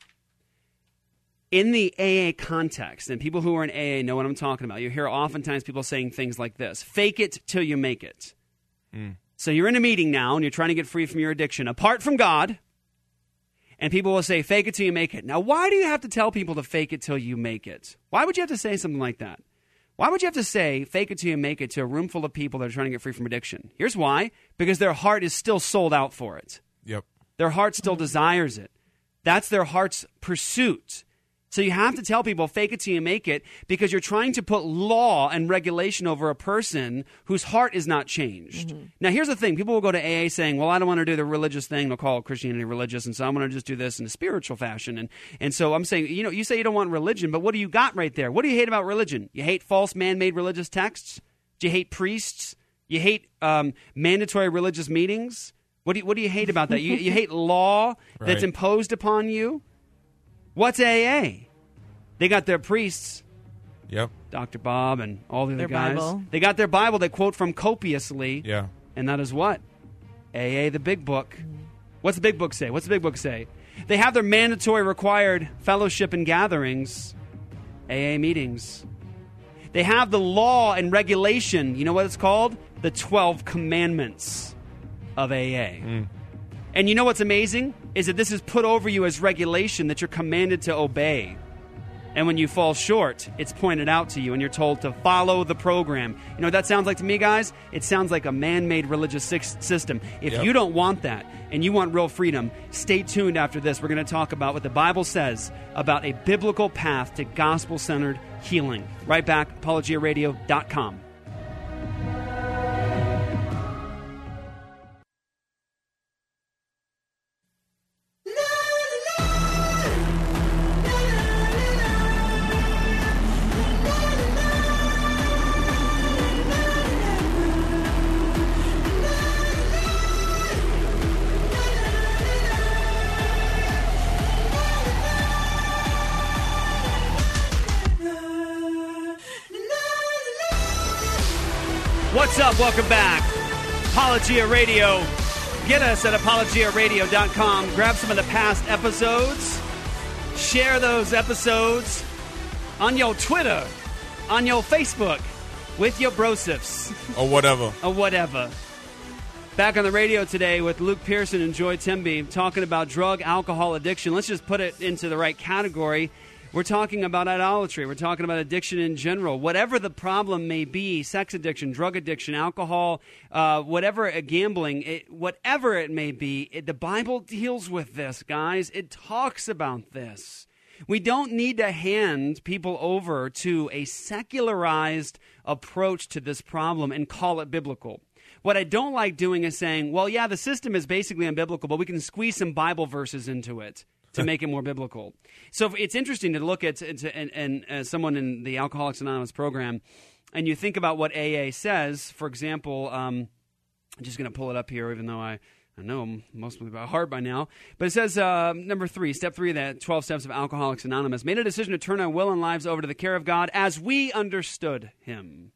In the AA context, and people who are in AA know what I'm talking about, you hear oftentimes people saying things like this: fake it till you make it. So you're in a meeting now, and you're trying to get free from your addiction, apart from God, and people will say, fake it till you make it. Now, why do you have to tell people to fake it till you make it? Why would you have to say something like that? Why would you have to say, fake it till you make it, to a room full of people that are trying to get free from addiction? Here's why. Because their heart is still sold out for it. Yep. Their heart still desires it. That's their heart's pursuit. So you have to tell people, fake it till you make it, because you're trying to put law and regulation over a person whose heart is not changed. Now, here's the thing. People will go to AA saying, well, I don't want to do the religious thing. They'll call Christianity religious, and so I'm going to just do this in a spiritual fashion. And so I'm saying, you say you don't want religion, but what do you got right there? What do you hate about religion? You hate false man-made religious texts? Do you hate priests? You hate mandatory religious meetings? What do you hate about that? You hate law that's imposed upon you? What's AA? They got their priests. Yep. Dr. Bob and all the other guys. Bible. They got their Bible they quote from copiously. Yeah. And that is what? AA, the big book. What's the big book say? What's the big book say? They have their mandatory required fellowship and gatherings. AA meetings. They have the law and regulation. You know what it's called? The 12 Commandments of AA. And you know what's amazing? Is that this is put over you as regulation that you're commanded to obey. And when you fall short, it's pointed out to you and you're told to follow the program. You know what that sounds like to me, guys? It sounds like a man-made religious system. If you don't want that and you want real freedom, stay tuned after this. We're going to talk about what the Bible says about a biblical path to gospel-centered healing. Right back, apologiaradio.com. What's up? Welcome back. Apologia Radio. Get us at apologiaradio.com. Grab some of the past episodes. Share those episodes on your Twitter, on your Facebook, with your brosifs. Or whatever. Or whatever. Back on the radio today with Luke Pearson and Joy Timby talking about drug, alcohol addiction. Let's just put it into the right category. We're talking about idolatry. We're talking about addiction in general. Whatever the problem may be, sex addiction, drug addiction, alcohol, whatever, gambling, whatever it may be, the Bible deals with this, guys. It talks about this. We don't need to hand people over to a secularized approach to this problem and call it biblical. What I don't like doing is saying, well, yeah, the system is basically unbiblical, but we can squeeze some Bible verses into it to make it more biblical. So it's interesting to look at someone in the Alcoholics Anonymous program, and you think about what AA says. For example, I'm just going to pull it up here, even though I know them mostly by heart by now. But it says, number 3, step 3 of that 12 steps of Alcoholics Anonymous, made a decision to turn our will and lives over to the care of God as we understood Him.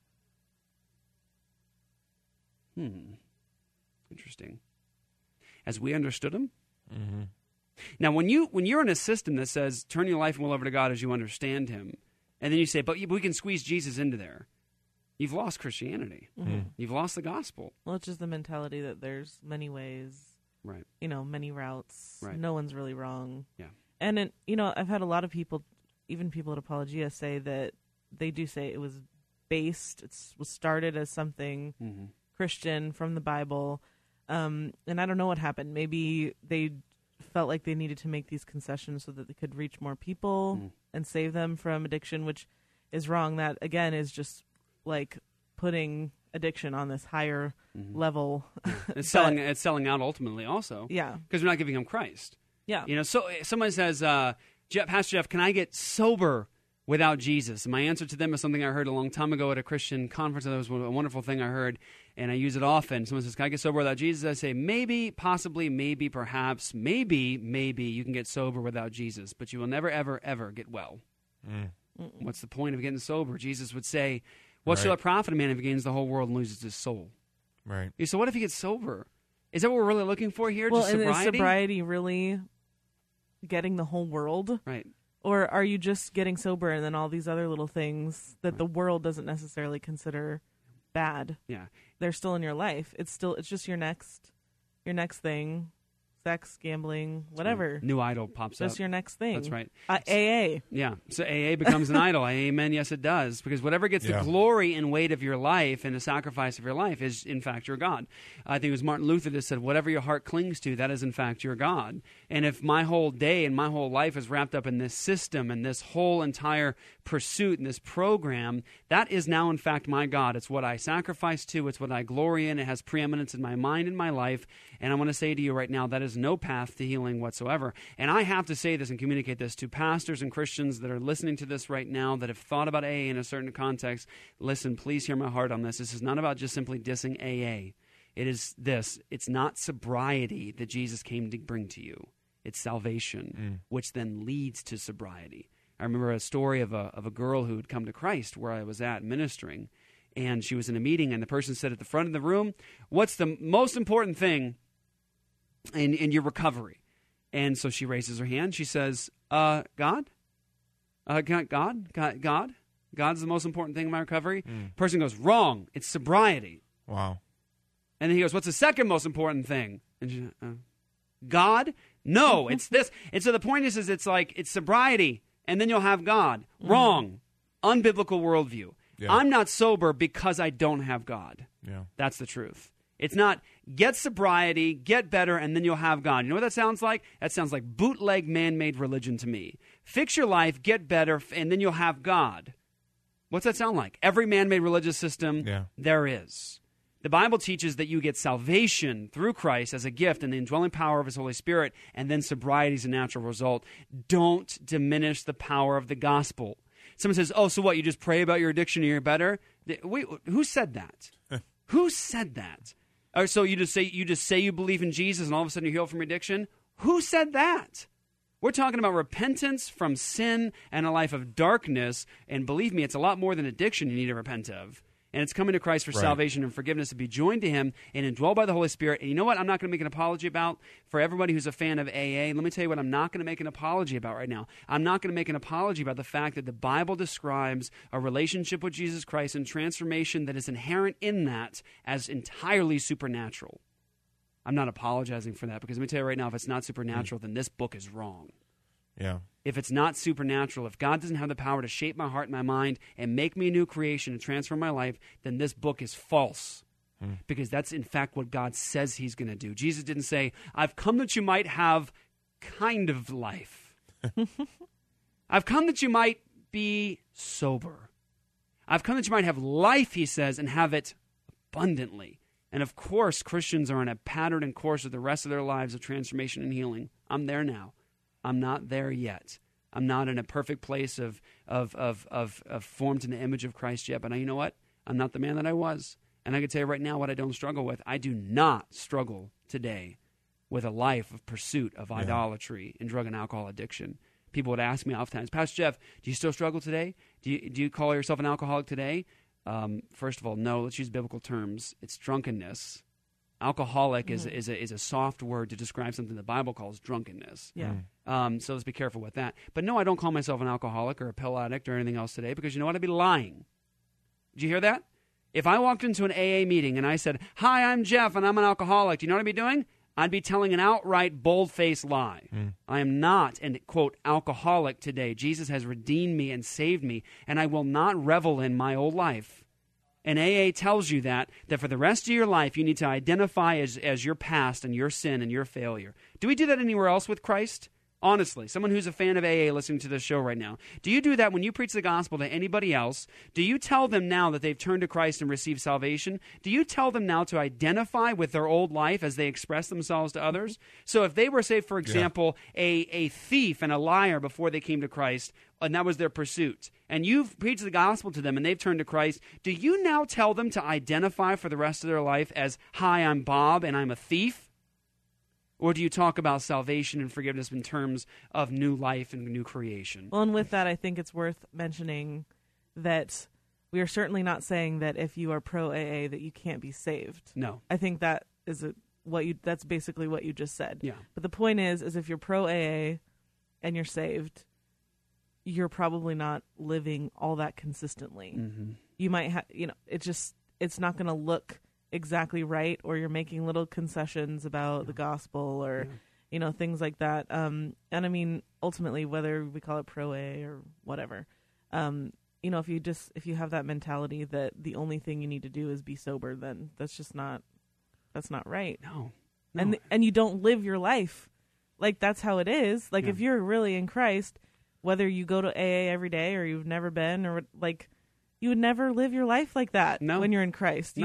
Interesting. As we understood Him? Mm-hmm. Now, when you're in a system that says, turn your life and will over to God as you understand him, and then you say, but we can squeeze Jesus into there, you've lost Christianity. Mhm. You've lost the gospel. Well, it's just the mentality that there's many ways, right? Many routes. Right. No one's really wrong. Yeah. And I've had a lot of people, even people at Apologia, say that they do say it was was started as something Christian from the Bible, and I don't know what happened. Maybe they felt like they needed to make these concessions so that they could reach more people and save them from addiction, which is wrong. That again is just like putting addiction on this higher level. It's selling out ultimately also. Yeah. Because we're not giving them Christ. Yeah. So someone says, Pastor Jeff, can I get sober without Jesus? And my answer to them is something I heard a long time ago at a Christian conference. That was a wonderful thing I heard, and I use it often. Someone says, can I get sober without Jesus? I say, maybe, possibly, maybe, perhaps, maybe you can get sober without Jesus, but you will never, ever, ever get well. What's the point of getting sober? Jesus would say, what shall it profit a man if he gains the whole world and loses his soul? Right. So what if he gets sober? Is that what we're really looking for here? Well, just and sobriety? is sobriety really getting the whole world? Right. Or are you just getting sober and then all these other little things that the world doesn't necessarily consider bad? Yeah. They're still in your life. It's just your next thing. Sex, gambling, whatever. New idol pops up. Just your next thing. That's right. AA. Yeah. So AA becomes an idol. Amen. Yes, it does. Because whatever gets the glory and weight of your life and the sacrifice of your life is, in fact, your God. I think it was Martin Luther that said, whatever your heart clings to, that is, in fact, your God. And if my whole day and my whole life is wrapped up in this system and this whole entire pursuit and this program, that is now, in fact, my God. It's what I sacrifice to. It's what I glory in. It has preeminence in my mind and my life. And I want to say to you right now, that is no path to healing whatsoever. And I have to say this and communicate this to pastors and Christians that are listening to this right now that have thought about AA in a certain context. Listen, please hear my heart on this. This is not about just simply dissing AA. It is this. It's not sobriety that Jesus came to bring to you. It's salvation, which then leads to sobriety. I remember a story of a girl who had come to Christ where I was at ministering, and she was in a meeting, and the person said at the front of the room, what's the most important thing in your recovery? And so she raises her hand. She says, God? God? God's the most important thing in my recovery? Person goes, wrong. It's sobriety. Wow. And then he goes, what's the second most important thing? And she, God? No, it's this. And so the point is it's like, it's sobriety, and then you'll have God. Wrong. Unbiblical worldview. Yeah. I'm not sober because I don't have God. Yeah. That's the truth. It's not get sobriety, get better, and then you'll have God. You know what that sounds like? That sounds like bootleg man-made religion to me. Fix your life, get better, and then you'll have God. What's that sound like? Every man-made religious system there is. The Bible teaches that you get salvation through Christ as a gift and the indwelling power of his Holy Spirit, and then sobriety is a natural result. Don't diminish the power of the gospel. Someone says, oh, so what, you just pray about your addiction and you're better? Wait, who said that? Who said that? Or so you just say you believe in Jesus and all of a sudden you're healed from addiction? Who said that? We're talking about repentance from sin and a life of darkness, and believe me, it's a lot more than addiction you need to repent of. And it's coming to Christ for salvation and forgiveness, to be joined to him and indwelled by the Holy Spirit. And you know what I'm not going to make an apology about? For everybody who's a fan of AA, let me tell you what I'm not going to make an apology about right now. I'm not going to make an apology about the fact that the Bible describes a relationship with Jesus Christ and transformation that is inherent in that as entirely supernatural. I'm not apologizing for that, because let me tell you right now, if it's not supernatural, then this book is wrong. Yeah. If it's not supernatural, if God doesn't have the power to shape my heart and my mind and make me a new creation and transform my life, then this book is false. Because that's, in fact, what God says he's going to do. Jesus didn't say, I've come that you might have kind of life. I've come that you might be sober. I've come that you might have life, he says, and have it abundantly. And of course, Christians are on a pattern and course of the rest of their lives of transformation and healing. I'm there now. I'm not there yet. I'm not in a perfect place of formed in the image of Christ yet. But you know what? I'm not the man that I was. And I can tell you right now what I don't struggle with. I do not struggle today with a life of pursuit of idolatry and drug and alcohol addiction. People would ask me oftentimes, Pastor Jeff, do you still struggle today? Do you call yourself an alcoholic today? First of all, no. Let's use biblical terms. It's drunkenness. Alcoholic is a soft word to describe something the Bible calls drunkenness. Yeah. So let's be careful with that. But no, I don't call myself an alcoholic or a pill addict or anything else today, because you know what? I'd be lying. Did you hear that? If I walked into an AA meeting and I said, "Hi, I'm Jeff and I'm an alcoholic," do you know what I'd be doing? I'd be telling an outright, bold-faced lie. I am not an, quote, alcoholic today. Jesus has redeemed me and saved me, and I will not revel in my old life. And AA tells you that for the rest of your life, you need to identify as your past and your sin and your failure. Do we do that anywhere else with Christ? Honestly, someone who's a fan of AA listening to this show right now, do you do that when you preach the gospel to anybody else? Do you tell them now that they've turned to Christ and received salvation? Do you tell them now to identify with their old life as they express themselves to others? So if they were, say, for example, a thief and a liar before they came to Christ, and that was their pursuit, and you've preached the gospel to them and they've turned to Christ, do you now tell them to identify for the rest of their life as, "Hi, I'm Bob and I'm a thief"? Or do you talk about salvation and forgiveness in terms of new life and new creation? Well, and with that, I think it's worth mentioning that we are certainly not saying that if you are pro-AA that you can't be saved. No. I think that is that's basically what you just said. Yeah. But the point is if you're pro-AA and you're saved, you're probably not living all that consistently. Mm-hmm. You might have, it's not going to look exactly right, or you're making little concessions about the gospel or things like that, and I mean ultimately whether we call it pro-A or whatever, if you have that mentality that the only thing you need to do is be sober, then that's not right. No. And you don't live your life like that's how it is. Like if you're really in Christ, whether you go to AA every day or you've never been, or like you would never live your life like that. No. When you're in Christ,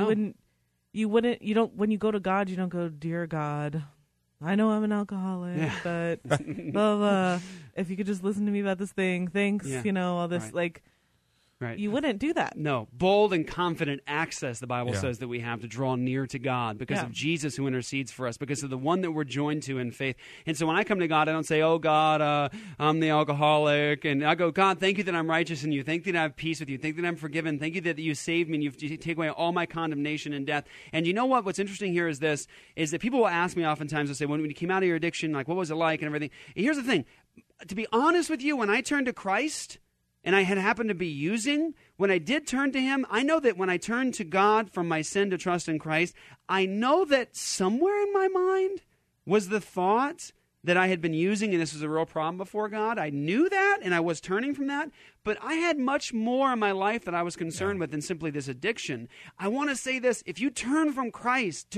when you go to God, you don't go, "Dear God, I know I'm an alcoholic, but blah, blah, if you could just listen to me about this thing, thanks, all this, Right. You wouldn't do that. No. Bold and confident access, the Bible says, that we have to draw near to God because of Jesus who intercedes for us, because of the one that we're joined to in faith. And so when I come to God, I don't say, "Oh, God, I'm the alcoholic." And I go, "God, thank you that I'm righteous in you. Thank you that I have peace with you. Thank you that I'm forgiven. Thank you that you saved me and you take away all my condemnation and death." And you know what? What's interesting here is this, is that people will ask me oftentimes, they'll say, when you came out of your addiction, like, what was it like and everything? And here's the thing. To be honest with you, when I turned to Christ, and I had happened to be using, when I did turn to him, I know that when I turned to God from my sin to trust in Christ, I know that somewhere in my mind was the thought that I had been using and this was a real problem before God. I knew that and I was turning from that, but I had much more in my life that I was concerned with than simply this addiction. I want to say this, if you turn from Christ,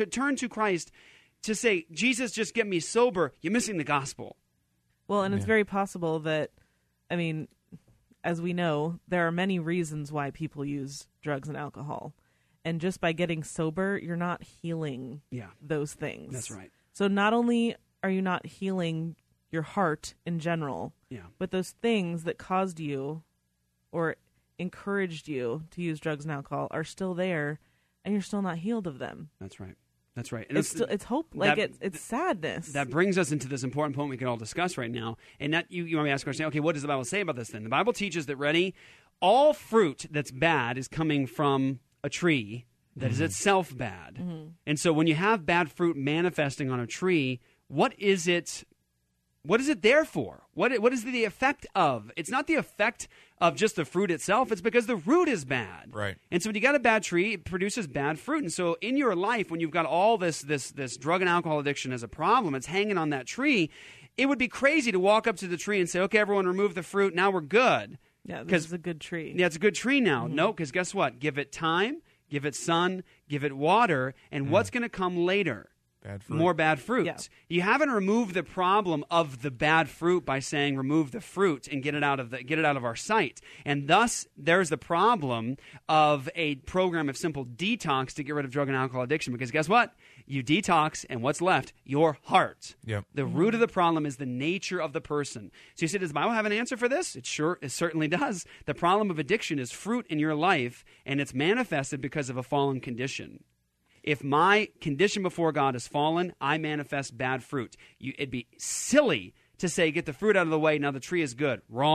to say, "Jesus, just get me sober," you're missing the gospel. Well, and it's very possible that, as we know, there are many reasons why people use drugs and alcohol. And just by getting sober, you're not healing those things. That's right. So not only are you not healing your heart in general, but those things that caused you or encouraged you to use drugs and alcohol are still there, and you're still not healed of them. That's right. That's right. And it's hope. It's sadness. That brings us into this important point we can all discuss right now. And that you want me to ask a question, okay, what does the Bible say about this then? The Bible teaches that, all fruit that's bad is coming from a tree that is itself bad. Mm-hmm. And so when you have bad fruit manifesting on a tree, what is it there for? What is the effect of? It's not the effect of just the fruit itself. It's because the root is bad. Right. And so when you got a bad tree, it produces bad fruit. And so in your life, when you've got all this drug and alcohol addiction as a problem, it's hanging on that tree, it would be crazy to walk up to the tree and say, "Okay, everyone, remove the fruit. Now we're good." Yeah, this is a good tree. Yeah, it's a good tree now. Mm-hmm. No, because guess what? Give it time, give it sun, give it water, and what's going to come later? Bad fruit. More bad fruit. Yeah. You haven't removed the problem of the bad fruit by saying remove the fruit and get it out of our sight. And thus there's the problem of a program of simple detox to get rid of drug and alcohol addiction. Because guess what? You detox, and what's left? Your heart. Yep. The root of the problem is the nature of the person. So you say, does the Bible have an answer for this? It certainly does. The problem of addiction is fruit in your life, and it's manifested because of a fallen condition. If my condition before God is fallen, I manifest bad fruit. It'd be silly to say, get the fruit out of the way, now the tree is good. Wrong.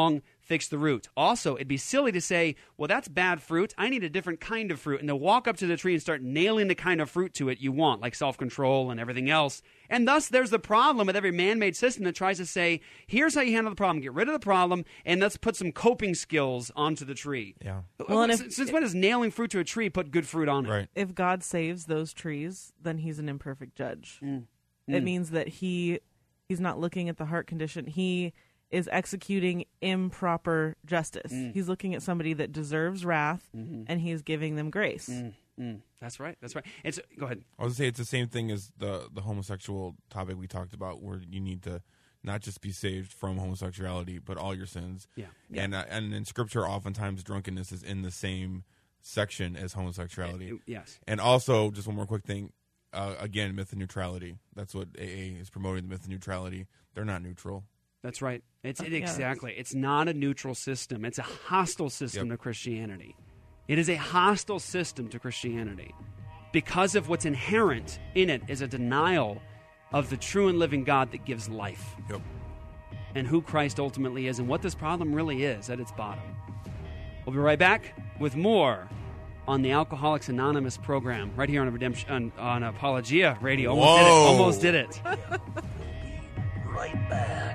fix the root. Also, it'd be silly to say, well, that's bad fruit. I need a different kind of fruit. And to walk up to the tree and start nailing the kind of fruit to it you want, like self-control and everything else. And thus, there's the problem with every man-made system that tries to say, here's how you handle the problem. Get rid of the problem, and let's put some coping skills onto the tree. Yeah. Well, and since when does nailing fruit to a tree put good fruit on it? Right. If God saves those trees, then he's an imperfect judge. It means that he's not looking at the heart condition. He is executing improper justice. He's looking at somebody that deserves wrath, and he's giving them grace. That's right. That's right. Go ahead. I was going to say it's the same thing as the homosexual topic we talked about, where you need to not just be saved from homosexuality, but all your sins. Yeah. And in Scripture, oftentimes drunkenness is in the same section as homosexuality. Yes. And also, just one more quick thing, again, myth of neutrality. That's what AA is promoting, the myth of neutrality. They're not neutral. That's right. Exactly. It's not a neutral system. It's a hostile system to Christianity. It is a hostile system to Christianity because of what's inherent in it is a denial of the true and living God that gives life. Yep. And who Christ ultimately is and what this problem really is at its bottom. We'll be right back with more on the Alcoholics Anonymous program right here on Apologia Radio. Almost did it. Right back.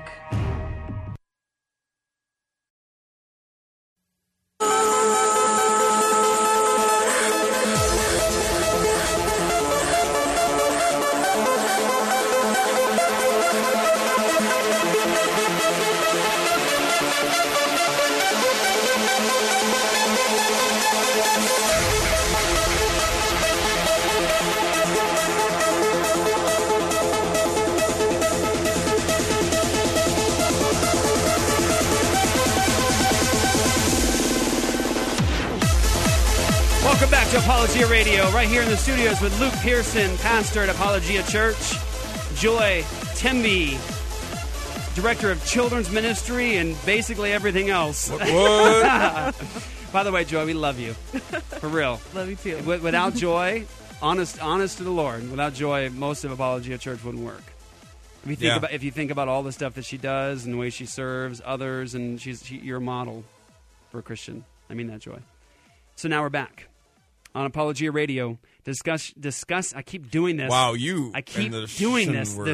Welcome back to Apologia Radio, right here in the studios with Luke Pearson, pastor at Apologia Church, Joy Temby, director of children's ministry, and basically everything else. What? By the way, Joy, we love you. For real. Love you too. Without Joy, honest to the Lord, without Joy, most of Apologia Church wouldn't work. If you think about all the stuff that she does and the way she serves others, and you're a model for a Christian. I mean that, Joy. So now we're back on Apologia Radio. Discuss. I keep doing this. Wow, you. I keep doing this. The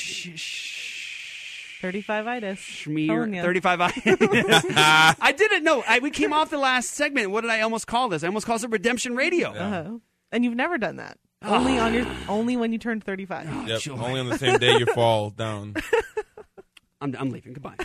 35itis. Schmear. 35itis. I didn't know. We came off the last segment. What did I almost call this? I almost called it Redemption Radio. Uh-huh. And you've never done that. Only when you turned 35. Yep. Only on the same day you fall down. I'm leaving. Goodbye.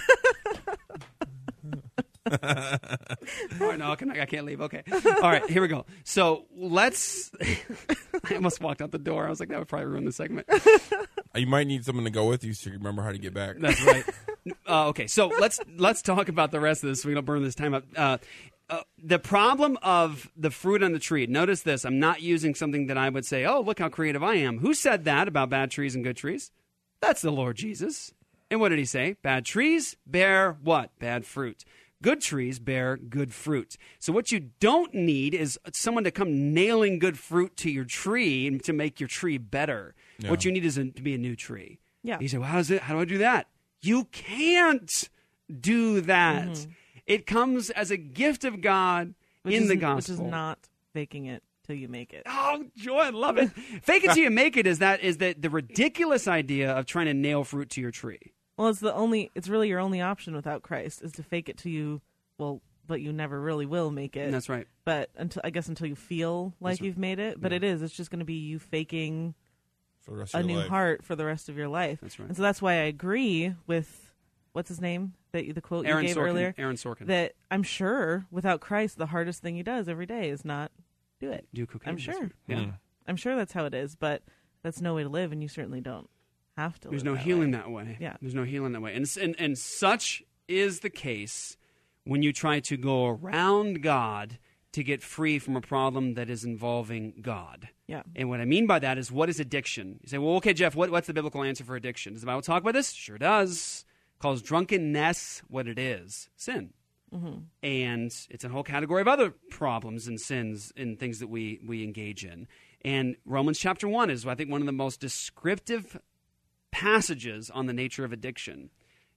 Oh, no, I can't leave. Okay. All right, here we go. So let's... I almost walked out the door. I was like, that would probably ruin the segment. You might need someone to go with you so you remember how to get back. That's right. Okay, so let's talk about the rest of this so we don't burn this time up. The problem of the fruit on the tree. Notice this. I'm not using something that I would say, oh, look how creative I am. Who said that about bad trees and good trees? That's the Lord Jesus. And what did he say? Bad trees bear what? Bad fruit. Good trees bear good fruit. So what you don't need is someone to come nailing good fruit to your tree and to make your tree better. Yeah. What you need is to be a new tree. Yeah. You say, well, how do I do that? You can't do that. Mm-hmm. It comes as a gift of God in the gospel. Which is not faking it till you make it. Oh, Joy, I love it. Fake it till you make it is the ridiculous idea of trying to nail fruit to your tree. Well, it's really your only option without Christ is to fake it till you, but you never really will make it. That's right. But until you feel like you've made it. But it's just going to be you faking for the rest a of your new life. Heart for the rest of your life. That's right. And so that's why I agree with, what's his name? The quote you gave earlier. Aaron Sorkin. That I'm sure without Christ, the hardest thing he does every day is not do it. Do cocaine. I'm sure. Yeah. I'm sure that's how it is, but that's no way to live, and you certainly don't have to. There's no healing that way. Yeah. There's no healing that way. And such is the case when you try to go around God to get free from a problem that is involving God. Yeah. And what I mean by that is, what is addiction? You say, well, okay, Jeff, what's the biblical answer for addiction? Does the Bible talk about this? Sure does. Calls drunkenness what it is, sin. Mm-hmm. And it's a whole category of other problems and sins and things that we engage in. And Romans chapter 1 is, I think, one of the most descriptive passages on the nature of addiction.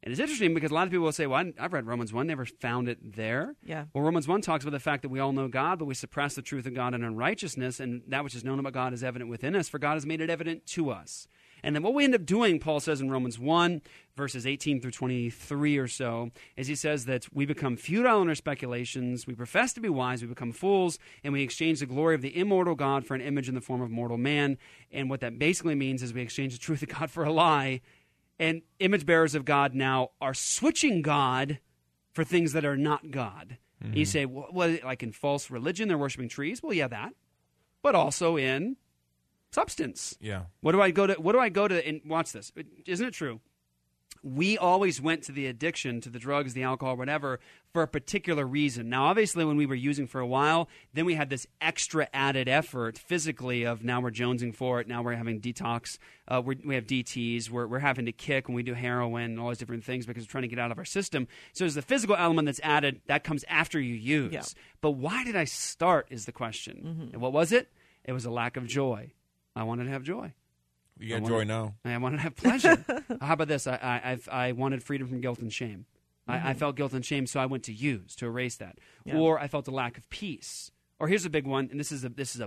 And it's interesting because a lot of people will say, well, I've read Romans 1, never found it there. Yeah. Well, Romans 1 talks about the fact that we all know God, but we suppress the truth of God in unrighteousness, and that which is known about God is evident within us, for God has made it evident to us. And then what we end up doing, Paul says in Romans 1, verses 18 through 23 or so, is he says that we become futile in our speculations, we profess to be wise, we become fools, and we exchange the glory of the immortal God for an image in the form of mortal man. And what that basically means is we exchange the truth of God for a lie, and image bearers of God now are switching God for things that are not God. Mm-hmm. You say, well, what, like in false religion, they're worshiping trees? Well, yeah, that. But also in substance. Yeah. What do I go to, and watch this. Isn't it true? We always went to the addiction, to the drugs, the alcohol, whatever, for a particular reason. Now, obviously, when we were using for a while, then we had this extra added effort physically of now we're jonesing for it, now we're having detox, we have DTs, we're having to kick when we do heroin and all these different things because we're trying to get out of our system. So there's the physical element that's added, that comes after you use. Yeah. But why did I start is the question. Mm-hmm. And what was it? It was a lack of joy. I wanted to have joy. You got joy now. I wanted to have pleasure. How about this? I wanted freedom from guilt and shame. Mm-hmm. I felt guilt and shame, so I went to use, to erase that. Yeah. Or I felt a lack of peace. Or here's a big one, and this is a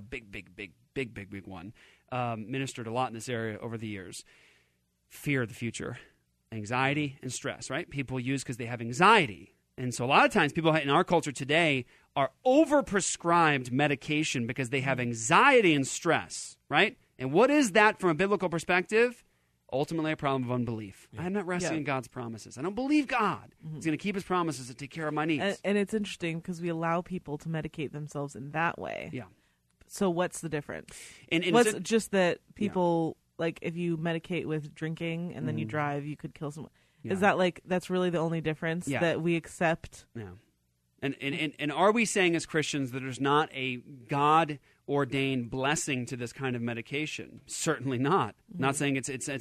big one. Ministered a lot in this area over the years. Fear of the future, anxiety, and stress, right? People use because they have anxiety. And so a lot of times people in our culture today are overprescribed medication because they have anxiety and stress, right? And what is that from a biblical perspective? Ultimately a problem of unbelief. Yeah. I'm not resting in God's promises. I don't believe God. Mm-hmm. He's going to keep his promises and take care of my needs. And it's interesting because we allow people to medicate themselves in that way. Yeah. So what's the difference? And what's just that people, like if you medicate with drinking and then you drive, you could kill someone. Yeah. Is that that's really the only difference that we accept? Yeah. And are we saying as Christians that there's not a God-ordained blessing to this kind of medication? Certainly not. Mm-hmm. Not saying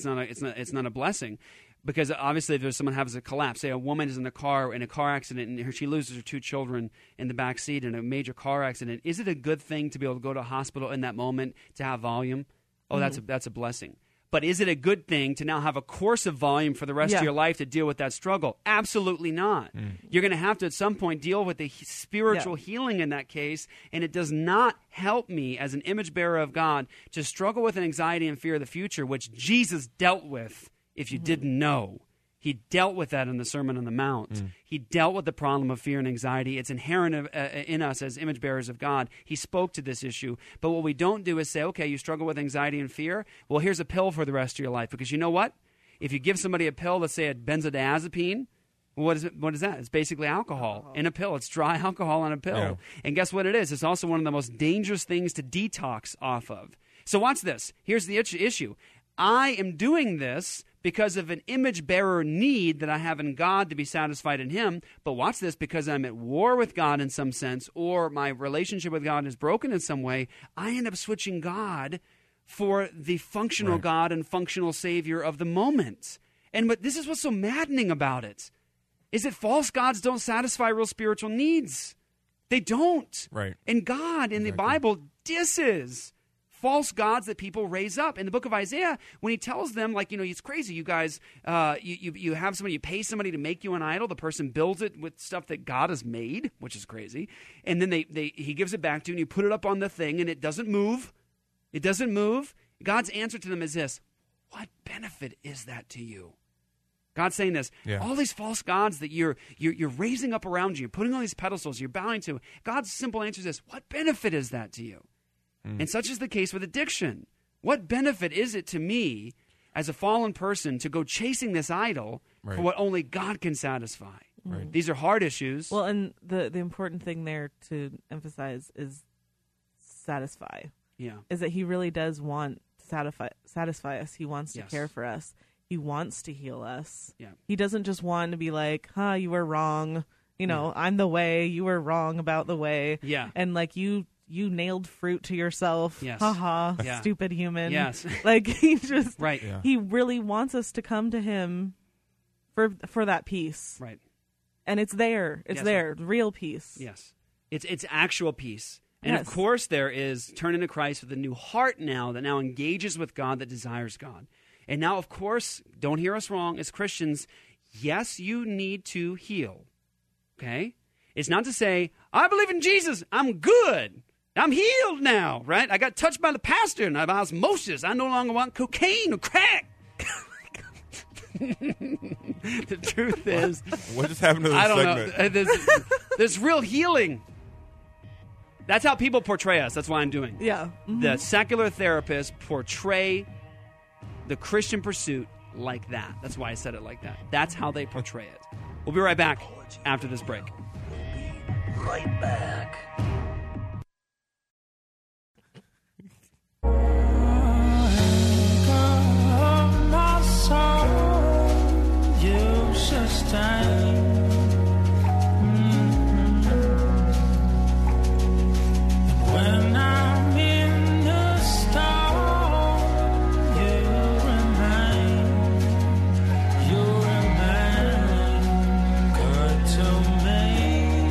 it's not a blessing, because obviously if there's someone has a collapse, say a woman is in a car accident and she loses her 2 children in the back seat in a major car accident. Is it a good thing to be able to go to a hospital in that moment to have volume? Oh, that's a blessing. But is it a good thing to now have a course of volume for the rest of your life to deal with that struggle? Absolutely not. You're going to have to at some point deal with the spiritual healing in that case, and it does not help me as an image bearer of God to struggle with an anxiety and fear of the future, which Jesus dealt with, if you didn't know. He dealt with that in the Sermon on the Mount. He dealt with the problem of fear and anxiety. It's inherent in us as image bearers of God. He spoke to this issue. But what we don't do is say, okay, you struggle with anxiety and fear? Well, here's a pill for the rest of your life. Because you know what? If you give somebody a pill, let's say a benzodiazepine, what is that? It's basically alcohol in a pill. It's dry alcohol in a pill. Yeah. And guess what it is? It's also one of the most dangerous things to detox off of. So watch this. Here's the issue. I am doing this because of an image bearer need that I have in God to be satisfied in Him. But watch this, because I'm at war with God in some sense, or my relationship with God is broken in some way, I end up switching God for the functional God and functional Savior of the moment. But this is what's so maddening about it, is that false gods don't satisfy real spiritual needs. They don't. Right. And God in the Bible disses false gods that people raise up. In the book of Isaiah, when he tells them, it's crazy, you guys, you have somebody, you pay somebody to make you an idol, the person builds it with stuff that God has made, which is crazy, and then he gives it back to you, and you put it up on the thing, and it doesn't move. It doesn't move. God's answer to them is this: what benefit is that to you? God's saying this. Yeah. All these false gods that you're raising up around you, putting on these pedestals, you're bowing to, God's simple answer is this: what benefit is that to you? And such is the case with addiction. What benefit is it to me as a fallen person to go chasing this idol for what only God can satisfy? Right. These are hard issues. Well, and the important thing there to emphasize is satisfy. Yeah. Is that He really does want to satisfy us. He wants to care for us. He wants to heal us. Yeah. He doesn't just want to be like, you were wrong. I'm the way. You were wrong about the way. Yeah. And you nailed fruit to yourself. Yes. Ha yeah. Stupid human. Yes. He just Yeah. He really wants us to come to Him for that peace. Right. And it's there. It's there. Real peace. Yes. It's actual peace. And of course there is turning to Christ with a new heart now that now engages with God, that desires God. And now, of course, don't hear us wrong, as Christians, yes, you need to heal. Okay? It's not to say, I believe in Jesus, I'm good. I'm healed now, right? I got touched by the pastor and I've osmosis. I no longer want cocaine or crack. The truth is, what just happened to this segment? Know. There's real healing. That's how people portray us. That's why I'm doing. Yeah. Mm-hmm. The secular therapists portray the Christian pursuit like that. That's why I said it like that. That's how they portray it. We'll be right back after this break. We'll be right back. When I'm in the storm, you remain good to me,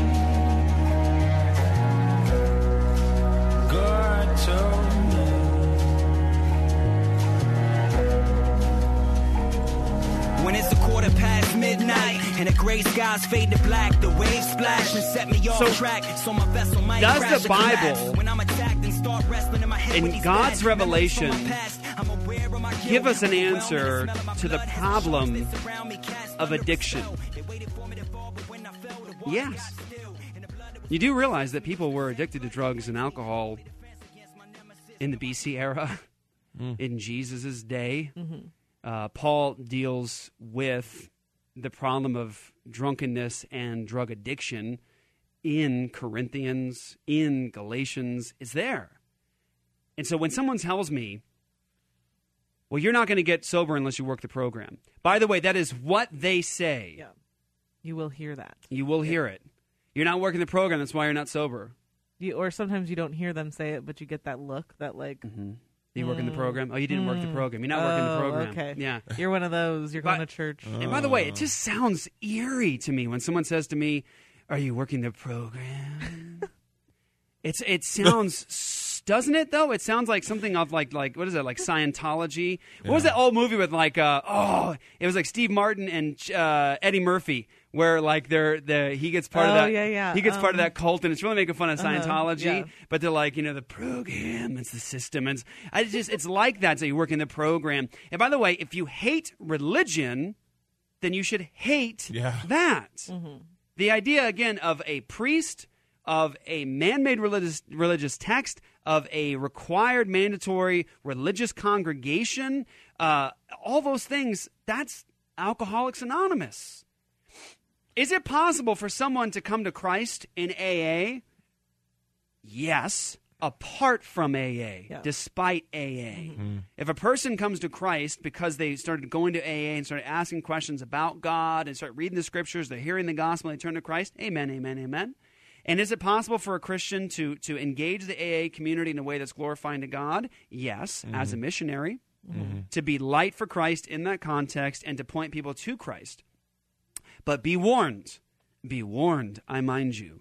good to me. When it's midnight and the gray skies fade to black, the waves splash and set me off track. So my vessel might does the Bible, when I'm attacked and start wrestling in my head in God's revelation, give us an answer to the problem of addiction? Yes. You do realize that people were addicted to drugs and alcohol in the BC era, in Jesus' day. Mm-hmm. Paul deals with the problem of drunkenness and drug addiction in Corinthians, in Galatians. It's there. And so when someone tells me, well, you're not going to get sober unless you work the program. By the way, that is what they say. Yeah. You will hear that. You will hear it. You're not working the program, that's why you're not sober. Or sometimes you don't hear them say it, but you get that look, that like... Mm-hmm. You working the program? Oh, you didn't work the program. You're not working the program. Okay. Yeah. You're one of those. You're going to church. And by the way, it just sounds eerie to me when someone says to me, are you working the program? It sounds, doesn't it though? It sounds like something of like what is it, like Scientology? What was that old movie with like, it was like Steve Martin and Eddie Murphy, where like he gets part of that. He gets part of that cult, and it's really making fun of Scientology. Yeah. But they're like, the program, it's the system, and it's like that. So you work in the program. And by the way, if you hate religion, then you should hate that. Mm-hmm. The idea again of a priest, of a man-made religious text, of a required mandatory religious congregation, all those things. That's Alcoholics Anonymous. Is it possible for someone to come to Christ in AA? Yes, apart from AA, despite AA. Mm-hmm. If a person comes to Christ because they started going to AA and started asking questions about God and start reading the scriptures, they're hearing the gospel, they turn to Christ, amen, amen, amen. And is it possible for a Christian to engage the AA community in a way that's glorifying to God? Yes, as a missionary, to be light for Christ in that context and to point people to Christ. But be warned, I remind you,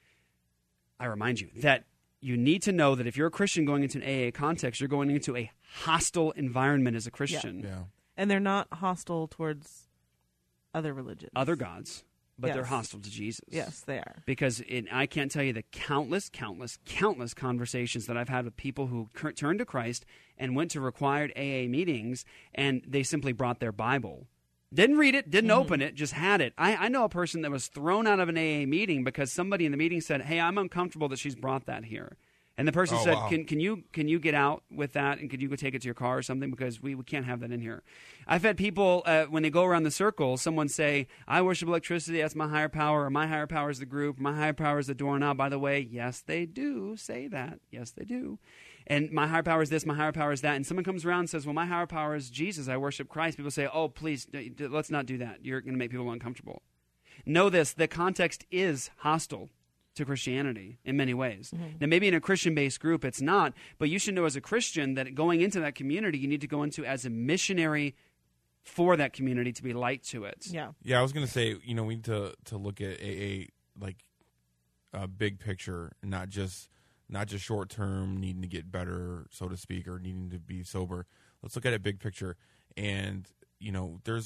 that you need to know that if you're a Christian going into an AA context, you're going into a hostile environment as a Christian. Yeah. And they're not hostile towards other religions. Other gods, but they're hostile to Jesus. Yes, they are. Because I can't tell you the countless conversations that I've had with people who turned to Christ and went to required AA meetings, and they simply brought their Bible. Didn't read it, didn't open it, just had it. I know a person that was thrown out of an AA meeting because somebody in the meeting said, hey, I'm uncomfortable that she's brought that here. And the person said, wow. Can you get out with that, and could you go take it to your car or something, because we can't have that in here. I've had people, when they go around the circle, someone say, I worship electricity, that's my higher power, or my higher power is the group, my higher power is the doorknob. By the way, yes, they do say that. Yes, they do. And my higher power is this, my higher power is that. And someone comes around and says, well, my higher power is Jesus, I worship Christ. People say, oh, please, let's not do that. You're going to make people uncomfortable. Know this, the context is hostile to Christianity in many ways. Mm-hmm. Now, maybe in a Christian-based group it's not, but you should know as a Christian that going into that community, you need to go into as a missionary for that community to be light to it. Yeah, I was going to say, we need to look at AA like a big picture, not just short term, needing to get better, so to speak, or needing to be sober. Let's look at it big picture. And, there's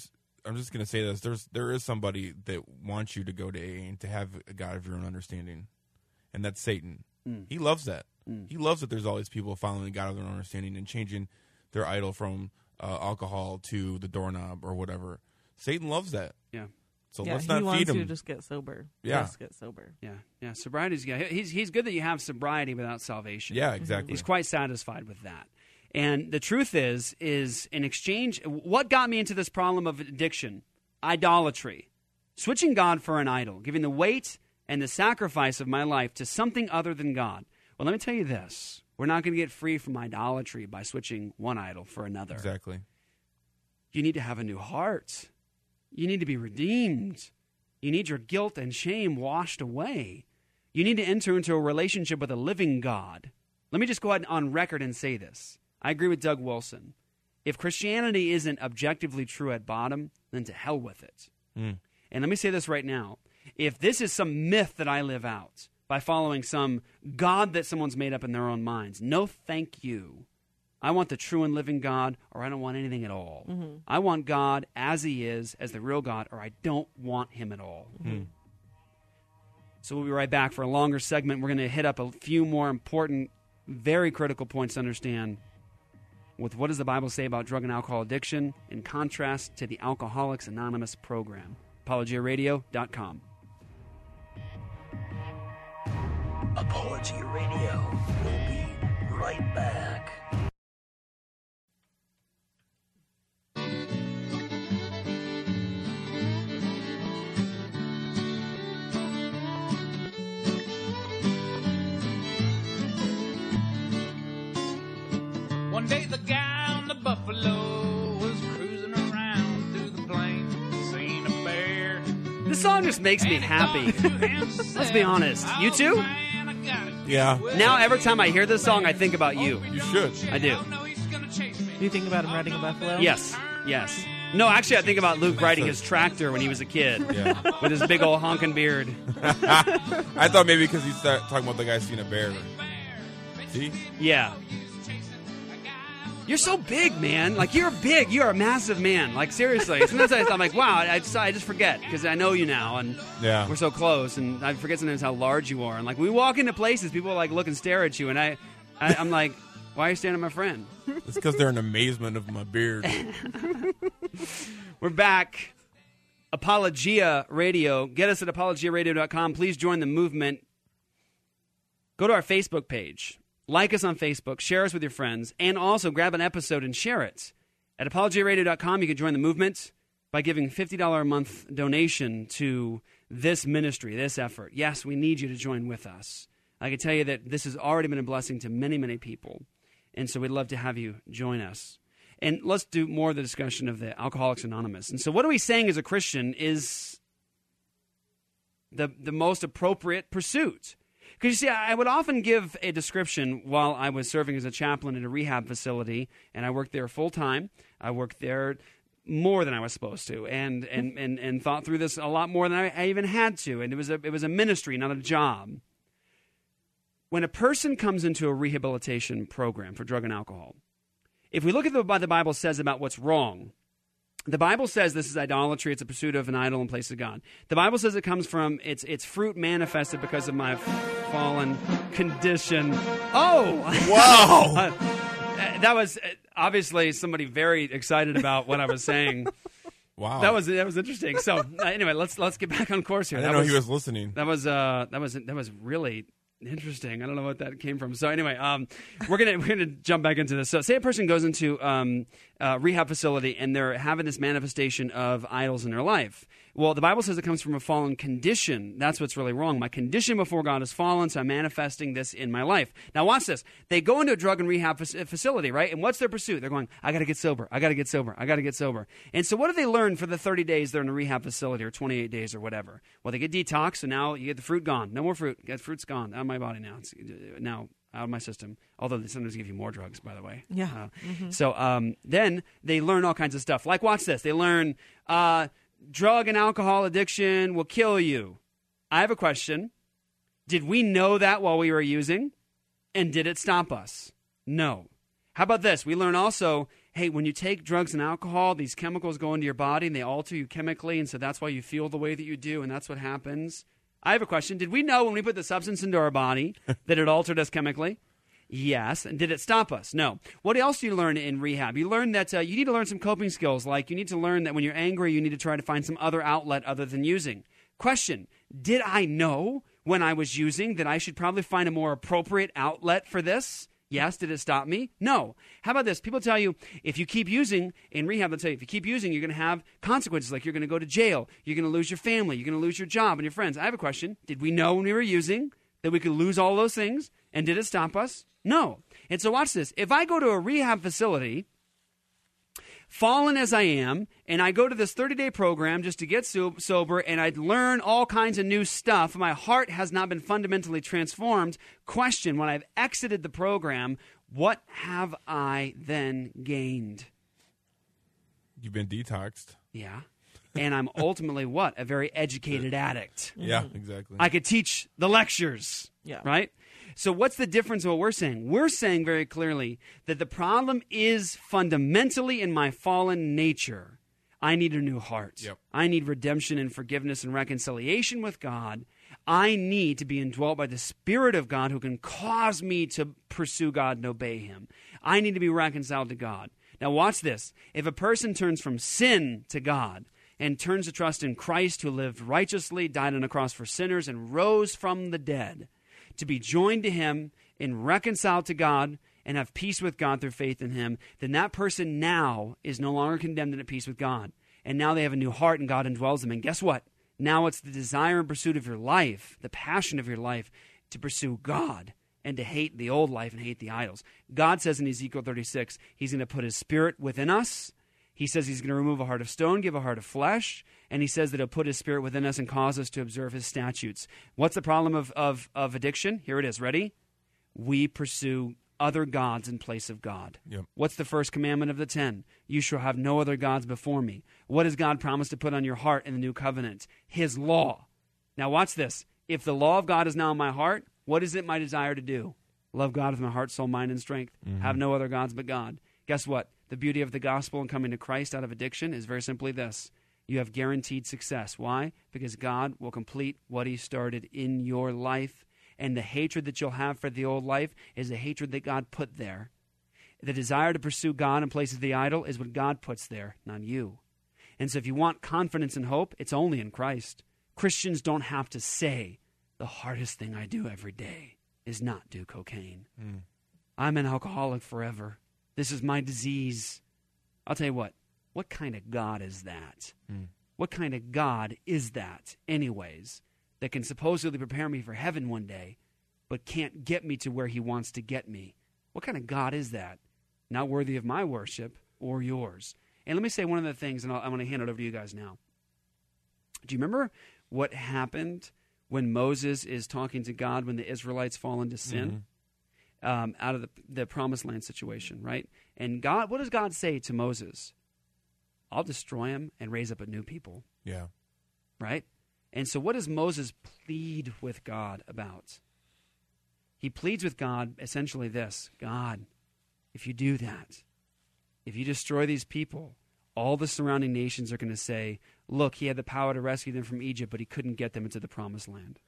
I'm just gonna say this. There is somebody that wants you to go to AA and to have a God of your own understanding, and that's Satan. He loves that. He loves that there's all these people following God of their own understanding and changing their idol from alcohol to the doorknob or whatever. Satan loves that. Yeah. So let's not feed him. He wants you to just get sober. Yeah. Just get sober. Yeah. Sobriety's good. He's good that you have sobriety without salvation. Yeah, exactly. He's quite satisfied with that. And the truth is in exchange, what got me into this problem of addiction? Idolatry. Switching God for an idol, giving the weight and the sacrifice of my life to something other than God. Well, let me tell you this. We're not going to get free from idolatry by switching one idol for another. Exactly. You need to have a new heart. You need to be redeemed. You need your guilt and shame washed away. You need to enter into a relationship with a living God. Let me just go ahead on record and say this. I agree with Doug Wilson. If Christianity isn't objectively true at bottom, then to hell with it. And let me say this right now. If this is some myth that I live out by following some God that someone's made up in their own minds, no thank you. I want the true and living God, or I don't want anything at all. I want God as he is, as the real God, or I don't want him at all. So we'll be right back for a longer segment. We're going to hit up a few more important, very critical points to understand with what does the Bible say about drug and alcohol addiction in contrast to the Alcoholics Anonymous program. ApologiaRadio.com. Apologia Radio will be right back. One day the guy on the buffalo was cruising around through the plains, seeing a bear. This song just makes me happy. Let's be honest. You too? Yeah. Now every time I hear this song, I think about you. You should. I do. Do you think about him riding a buffalo? Yes. No, actually, I think about Luke riding his tractor when he was a kid with his big old honking beard. I thought maybe because he's talking about the guy seeing a bear. See? Yeah. You're so big, man. Like, you're big. You're a massive man. Like, seriously. Sometimes I'm like, wow, I just forget because I know you now, and we're so close, and I forget sometimes how large you are. And, like, we walk into places, people, like, look and stare at you, and I'm like, why are you staring at my friend? It's because they're in amazement of my beard. We're back. Apologia Radio. Get us at apologiaradio.com. Please join the movement. Go to our Facebook page. Like us on Facebook, share us with your friends, and also grab an episode and share it. At apologiaradio.com, you can join the movement by giving $50 a month donation to this ministry, this effort. Yes, we need you to join with us. I can tell you that this has already been a blessing to many, many people, and so we'd love to have you join us. And let's do more of the discussion of the Alcoholics Anonymous. And so what are we saying as a Christian is the most appropriate pursuit? Because, you see, I would often give a description while I was serving as a chaplain at a rehab facility, and I worked there full-time. I worked there more than I was supposed to, and thought through this a lot more than I even had to. And it was a ministry, not a job. When a person comes into a rehabilitation program for drug and alcohol, if we look at what the Bible says about what's wrong, the Bible says this is idolatry. It's a pursuit of an idol in place of God. The Bible says it comes from its fruit manifested because of my fallen condition. Oh! Wow! That was obviously somebody very excited about what I was saying. Wow. That was interesting. So anyway, let's get back on course here. I didn't know he was listening. That was really interesting. I don't know what that came from. So anyway, we're gonna jump back into this. So say a person goes into a rehab facility and they're having this manifestation of idols in their life. Well, the Bible says it comes from a fallen condition. That's what's really wrong. My condition before God is fallen, so I'm manifesting this in my life. Now watch this. They go into a drug and rehab facility, right? And what's their pursuit? They're going, I got to get sober. I got to get sober. I got to get sober. And so what do they learn for the 30 days they're in a rehab facility or 28 days or whatever? Well, they get detox, so now you get the fruit gone. No more fruit. That fruit's gone out of my body now. It's now out of my system. Although they sometimes give you more drugs, by the way. Yeah. So then they learn all kinds of stuff. Like, watch this. They learn drug and alcohol addiction will kill you. I have a question. Did we know that while we were using? And did it stop us? No. How about this? We learn also, hey, when you take drugs and alcohol, these chemicals go into your body and they alter you chemically, and so that's why you feel the way that you do, and that's what happens. I have a question. Did we know when we put the substance into our body that it altered us chemically? Yes. And did it stop us? No. What else do you learn in rehab? You learn that you need to learn some coping skills, like you need to learn that when you're angry, you need to try to find some other outlet other than using. Question, did I know when I was using that I should probably find a more appropriate outlet for this? Yes. Did it stop me? No. How about this? People tell you if you keep using, in rehab, they'll tell you if you keep using, you're going to have consequences, like you're going to go to jail, you're going to lose your family, you're going to lose your job and your friends. I have a question. Did we know when we were using that we could lose all those things? And did it stop us? No. And so watch this. If I go to a rehab facility, fallen as I am, and I go to this 30-day program just to get sober, and I learn all kinds of new stuff, my heart has not been fundamentally transformed. Question, when I've exited the program, what have I then gained? You've been detoxed. Yeah. And I'm ultimately what? A very educated addict. Yeah, exactly. I could teach the lectures. Yeah. Right? So what's the difference in what we're saying? We're saying very clearly that the problem is fundamentally in my fallen nature. I need a new heart. Yep. I need redemption and forgiveness and reconciliation with God. I need to be indwelt by the Spirit of God who can cause me to pursue God and obey Him. I need to be reconciled to God. Now watch this. If a person turns from sin to God and turns to trust in Christ who lived righteously, died on a cross for sinners, and rose from the dead, to be joined to Him and reconciled to God and have peace with God through faith in Him, then that person now is no longer condemned and at peace with God. And now they have a new heart and God indwells them. And guess what? Now it's the desire and pursuit of your life, the passion of your life, to pursue God and to hate the old life and hate the idols. God says in Ezekiel 36, He's going to put His Spirit within us. He says He's going to remove a heart of stone, give a heart of flesh, and He says that He'll put His Spirit within us and cause us to observe His statutes. What's the problem of addiction? Here it is. Ready? We pursue other gods in place of God. Yep. What's the first commandment of the 10? You shall have no other gods before me. What does God promise to put on your heart in the new covenant? His law. Now watch this. If the law of God is now in my heart, what is it my desire to do? Love God with my heart, soul, mind, and strength. Mm-hmm. Have no other gods but God. Guess what? The beauty of the gospel and coming to Christ out of addiction is very simply this. You have guaranteed success. Why? Because God will complete what He started in your life. And the hatred that you'll have for the old life is the hatred that God put there. The desire to pursue God in place of the idol is what God puts there, not you. And so if you want confidence and hope, it's only in Christ. Christians don't have to say, the hardest thing I do every day is not do cocaine. I'm an alcoholic forever. This is my disease. I'll tell you what kind of God is that? What kind of God is that, anyways, that can supposedly prepare me for heaven one day, but can't get me to where He wants to get me? What kind of God is that? Not worthy of my worship or yours. And let me say one of the things, and I'm going to hand it over to you guys now. Do you remember what happened when Moses is talking to God when the Israelites fall into sin? Out of the promised land situation, right? And God, what does God say to Moses? I'll destroy him and raise up a new people. Yeah. Right? And so what does Moses plead with God about? He pleads with God essentially this: God, if you do that, if you destroy these people, all the surrounding nations are going to say, look, He had the power to rescue them from Egypt, but He couldn't get them into the promised land.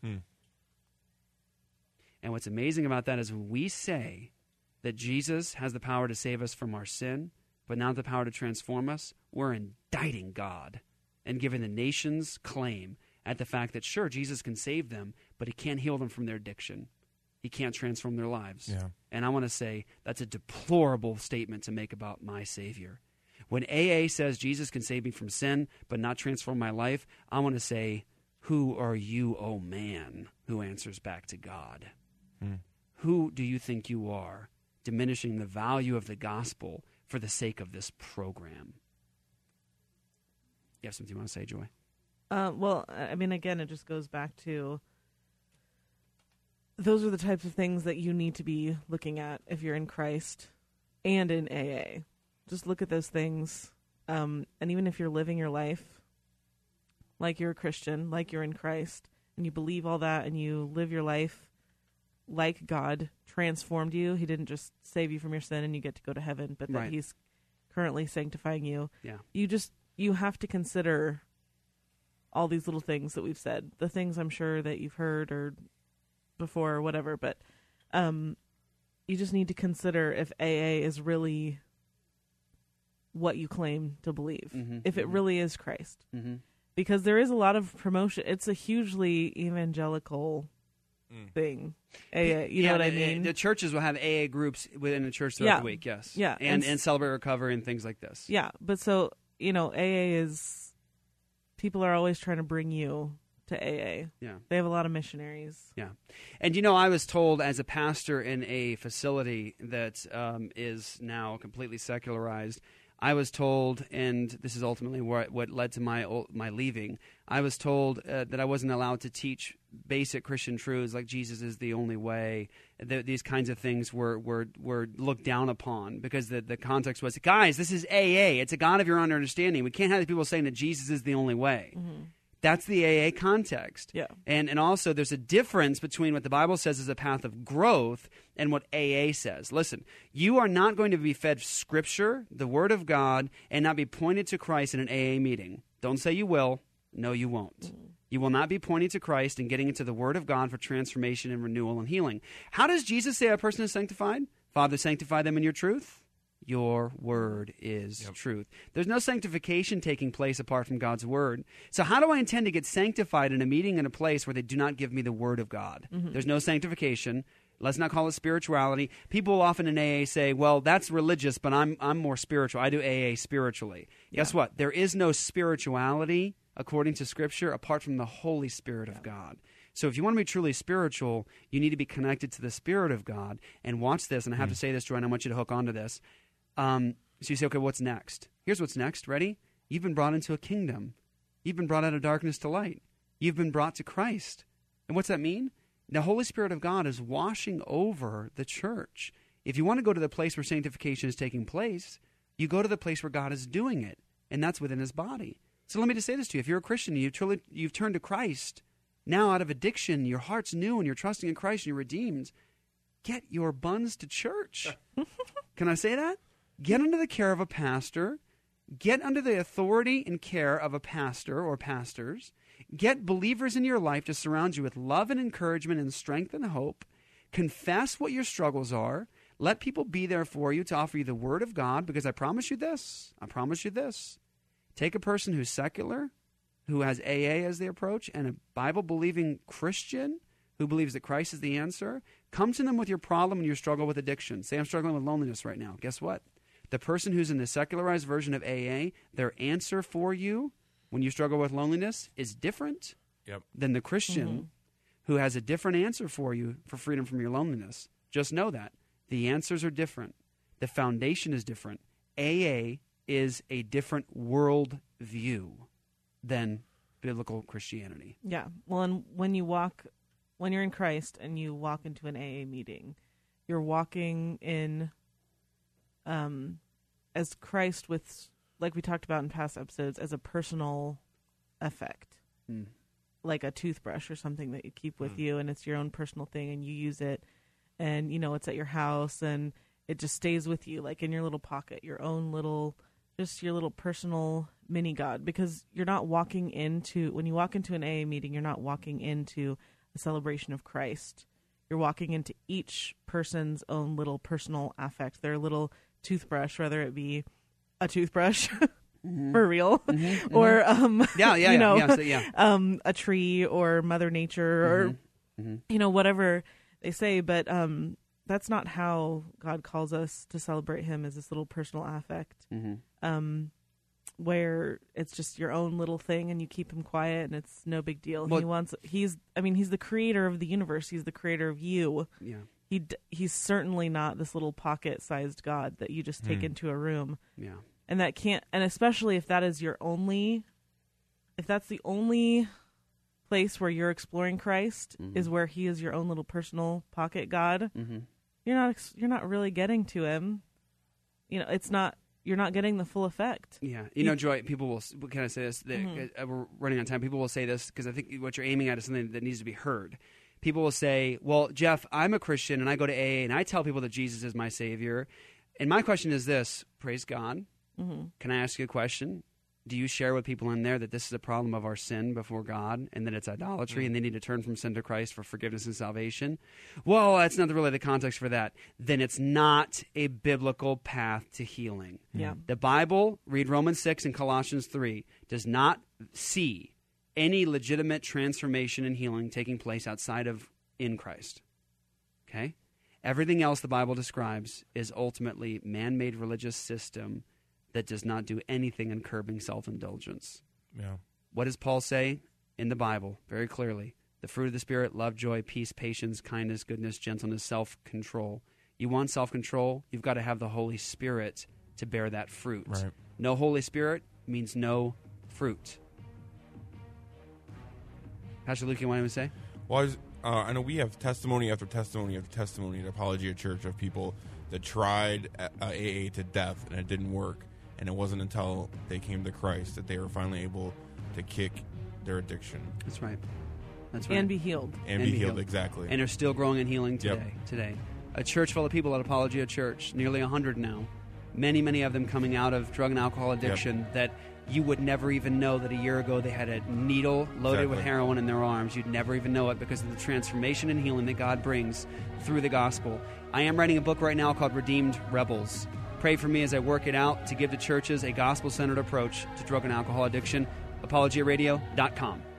And what's amazing about that is when we say that Jesus has the power to save us from our sin, but not the power to transform us, we're indicting God and giving the nations claim at the fact that, sure, Jesus can save them, but He can't heal them from their addiction. He can't transform their lives. Yeah. And I want to say that's a deplorable statement to make about my Savior. When AA says Jesus can save me from sin, but not transform my life, I want to say, who are you, oh man, who answers back to God? Who do you think you are, diminishing the value of the gospel for the sake of this program? You have something you want to say, Joy? Well, I mean, again, it just goes back to those are the types of things that you need to be looking at if you're in Christ and in AA. Just look at those things. And even if you're living your life like you're a Christian, like you're in Christ, and you believe all that, and you live your life like God transformed you. He didn't just save you from your sin and you get to go to heaven, but that right. currently sanctifying you. Yeah. You have to consider all these little things that we've said, the things I'm sure that you've heard or before or whatever, but you just need to consider if AA is really what you claim to believe, if it really is Christ. Because there is a lot of promotion. It's a hugely evangelical thing. AA, you know what I mean? The churches will have AA groups within the church throughout the week, yes. Yeah. And Celebrate Recovery and things like this. Yeah, but so, AA is, people are always trying to bring you to AA. Yeah. They have a lot of missionaries. Yeah. And, I was told as a pastor in a facility that is now completely secularized, I was told, and this is ultimately what led to my leaving, I was told that I wasn't allowed to teach basic Christian truths like Jesus is the only way. These kinds of things were looked down upon because the context was, guys, this is AA. It's a God of your own understanding. We can't have people saying that Jesus is the only way. That's the AA context. Yeah. And also there's a difference between what the Bible says is a path of growth and what AA says. Listen, you are not going to be fed Scripture, the Word of God, and not be pointed to Christ in an AA meeting. Don't say you will. No, you won't. You will not be pointing to Christ and getting into the Word of God for transformation and renewal and healing. How does Jesus say a person is sanctified? Father, sanctify them in your truth. Your word is truth. There's no sanctification taking place apart from God's word. So how do I intend to get sanctified in a meeting in a place where they do not give me the word of God? There's no sanctification. Let's not call it spirituality. People often in AA say, well, that's religious, but I'm more spiritual. I do AA spiritually. Guess what? There is no spirituality, according to Scripture, apart from the Holy Spirit of God. So if you want to be truly spiritual, you need to be connected to the Spirit of God. And watch this, and I have to say this, Joanne, I want you to hook onto this. So you say, okay, what's next? Here's what's next. Ready? You've been brought into a kingdom. You've been brought out of darkness to light. You've been brought to Christ. And what's that mean? The Holy Spirit of God is washing over the church. If you want to go to the place where sanctification is taking place, you go to the place where God is doing it, and that's within His body. So let me just say this to you. If you're a Christian, you've turned to Christ, now out of addiction, your heart's new, and you're trusting in Christ, and you're redeemed, get your buns to church. Can I say that? Get under the care of a pastor. Get under the authority and care of a pastor or pastors. Get believers in your life to surround you with love and encouragement and strength and hope. Confess what your struggles are. Let people be there for you to offer you the Word of God, because I promise you this. Take a person who's secular, who has AA as the approach, and a Bible-believing Christian who believes that Christ is the answer. Come to them with your problem and your struggle with addiction. Say, I'm struggling with loneliness right now. Guess what? The person who's in the secularized version of AA, their answer for you when you struggle with loneliness is different than the Christian who has a different answer for you for freedom from your loneliness. Just know that. The answers are different. The foundation is different. AA is a different world view than biblical Christianity. Yeah. Well, and when you're in Christ and you walk into an AA meeting, you're walking in as Christ with, like we talked about in past episodes, as a personal effect. Like a toothbrush or something that you keep with you, and it's your own personal thing, and you use it, and it's at your house, and it just stays with you, like in your little pocket, your own little, just your little personal mini God. Because you're not walking into, when you walk into an AA meeting, you're not walking into a celebration of Christ. You're walking into each person's own little personal affect, their little toothbrush, whether it be a toothbrush for real, or a tree or Mother Nature or whatever they say. But that's not how God calls us to celebrate Him, as this little personal affect, where it's just your own little thing and you keep Him quiet and it's no big deal. Well, he's the creator of the universe. He's the creator of you. Yeah. He's certainly not this little pocket-sized God that you just take into a room. Yeah. And that can't, and especially if that is if that's the only place where you're exploring Christ, is where He is your own little personal pocket God. You're not really getting to Him. You're not getting the full effect. Yeah. Joy, people will, can I say this? We're running on time. People will say this because I think what you're aiming at is something that needs to be heard. People will say, well, Jeff, I'm a Christian and I go to AA and I tell people that Jesus is my Savior. And my question is this, praise God. Can I ask you a question? Do you share with people in there that this is a problem of our sin before God and that it's idolatry and they need to turn from sin to Christ for forgiveness and salvation? Well, that's not really the context for that. Then it's not a biblical path to healing. Yeah. The Bible, read Romans 6 and Colossians 3, does not see any legitimate transformation and healing taking place outside of in Christ. Okay? Everything else the Bible describes is ultimately man-made religious system that does not do anything in curbing self-indulgence. Yeah. What does Paul say in the Bible very clearly? The fruit of the Spirit, love, joy, peace, patience, kindness, goodness, gentleness, self-control. You want self-control? You've got to have the Holy Spirit to bear that fruit. Right. No Holy Spirit means no fruit. Pastor Luke, you want to say? Well, I know we have testimony after testimony after testimony at Apologia Church of people that tried AA to death and it didn't work. And it wasn't until they came to Christ that they were finally able to kick their addiction. That's right. That's right. And be healed. And be healed, exactly. And are still growing and healing today. A church full of people at Apologia Church, nearly 100 now. Many of them coming out of drug and alcohol addiction that you would never even know that a year ago they had a needle loaded with heroin in their arms. You'd never even know it because of the transformation and healing that God brings through the gospel. I am writing a book right now called Redeemed Rebels. Pray for me as I work it out to give the churches a gospel-centered approach to drug and alcohol addiction. ApologiaRadio.com.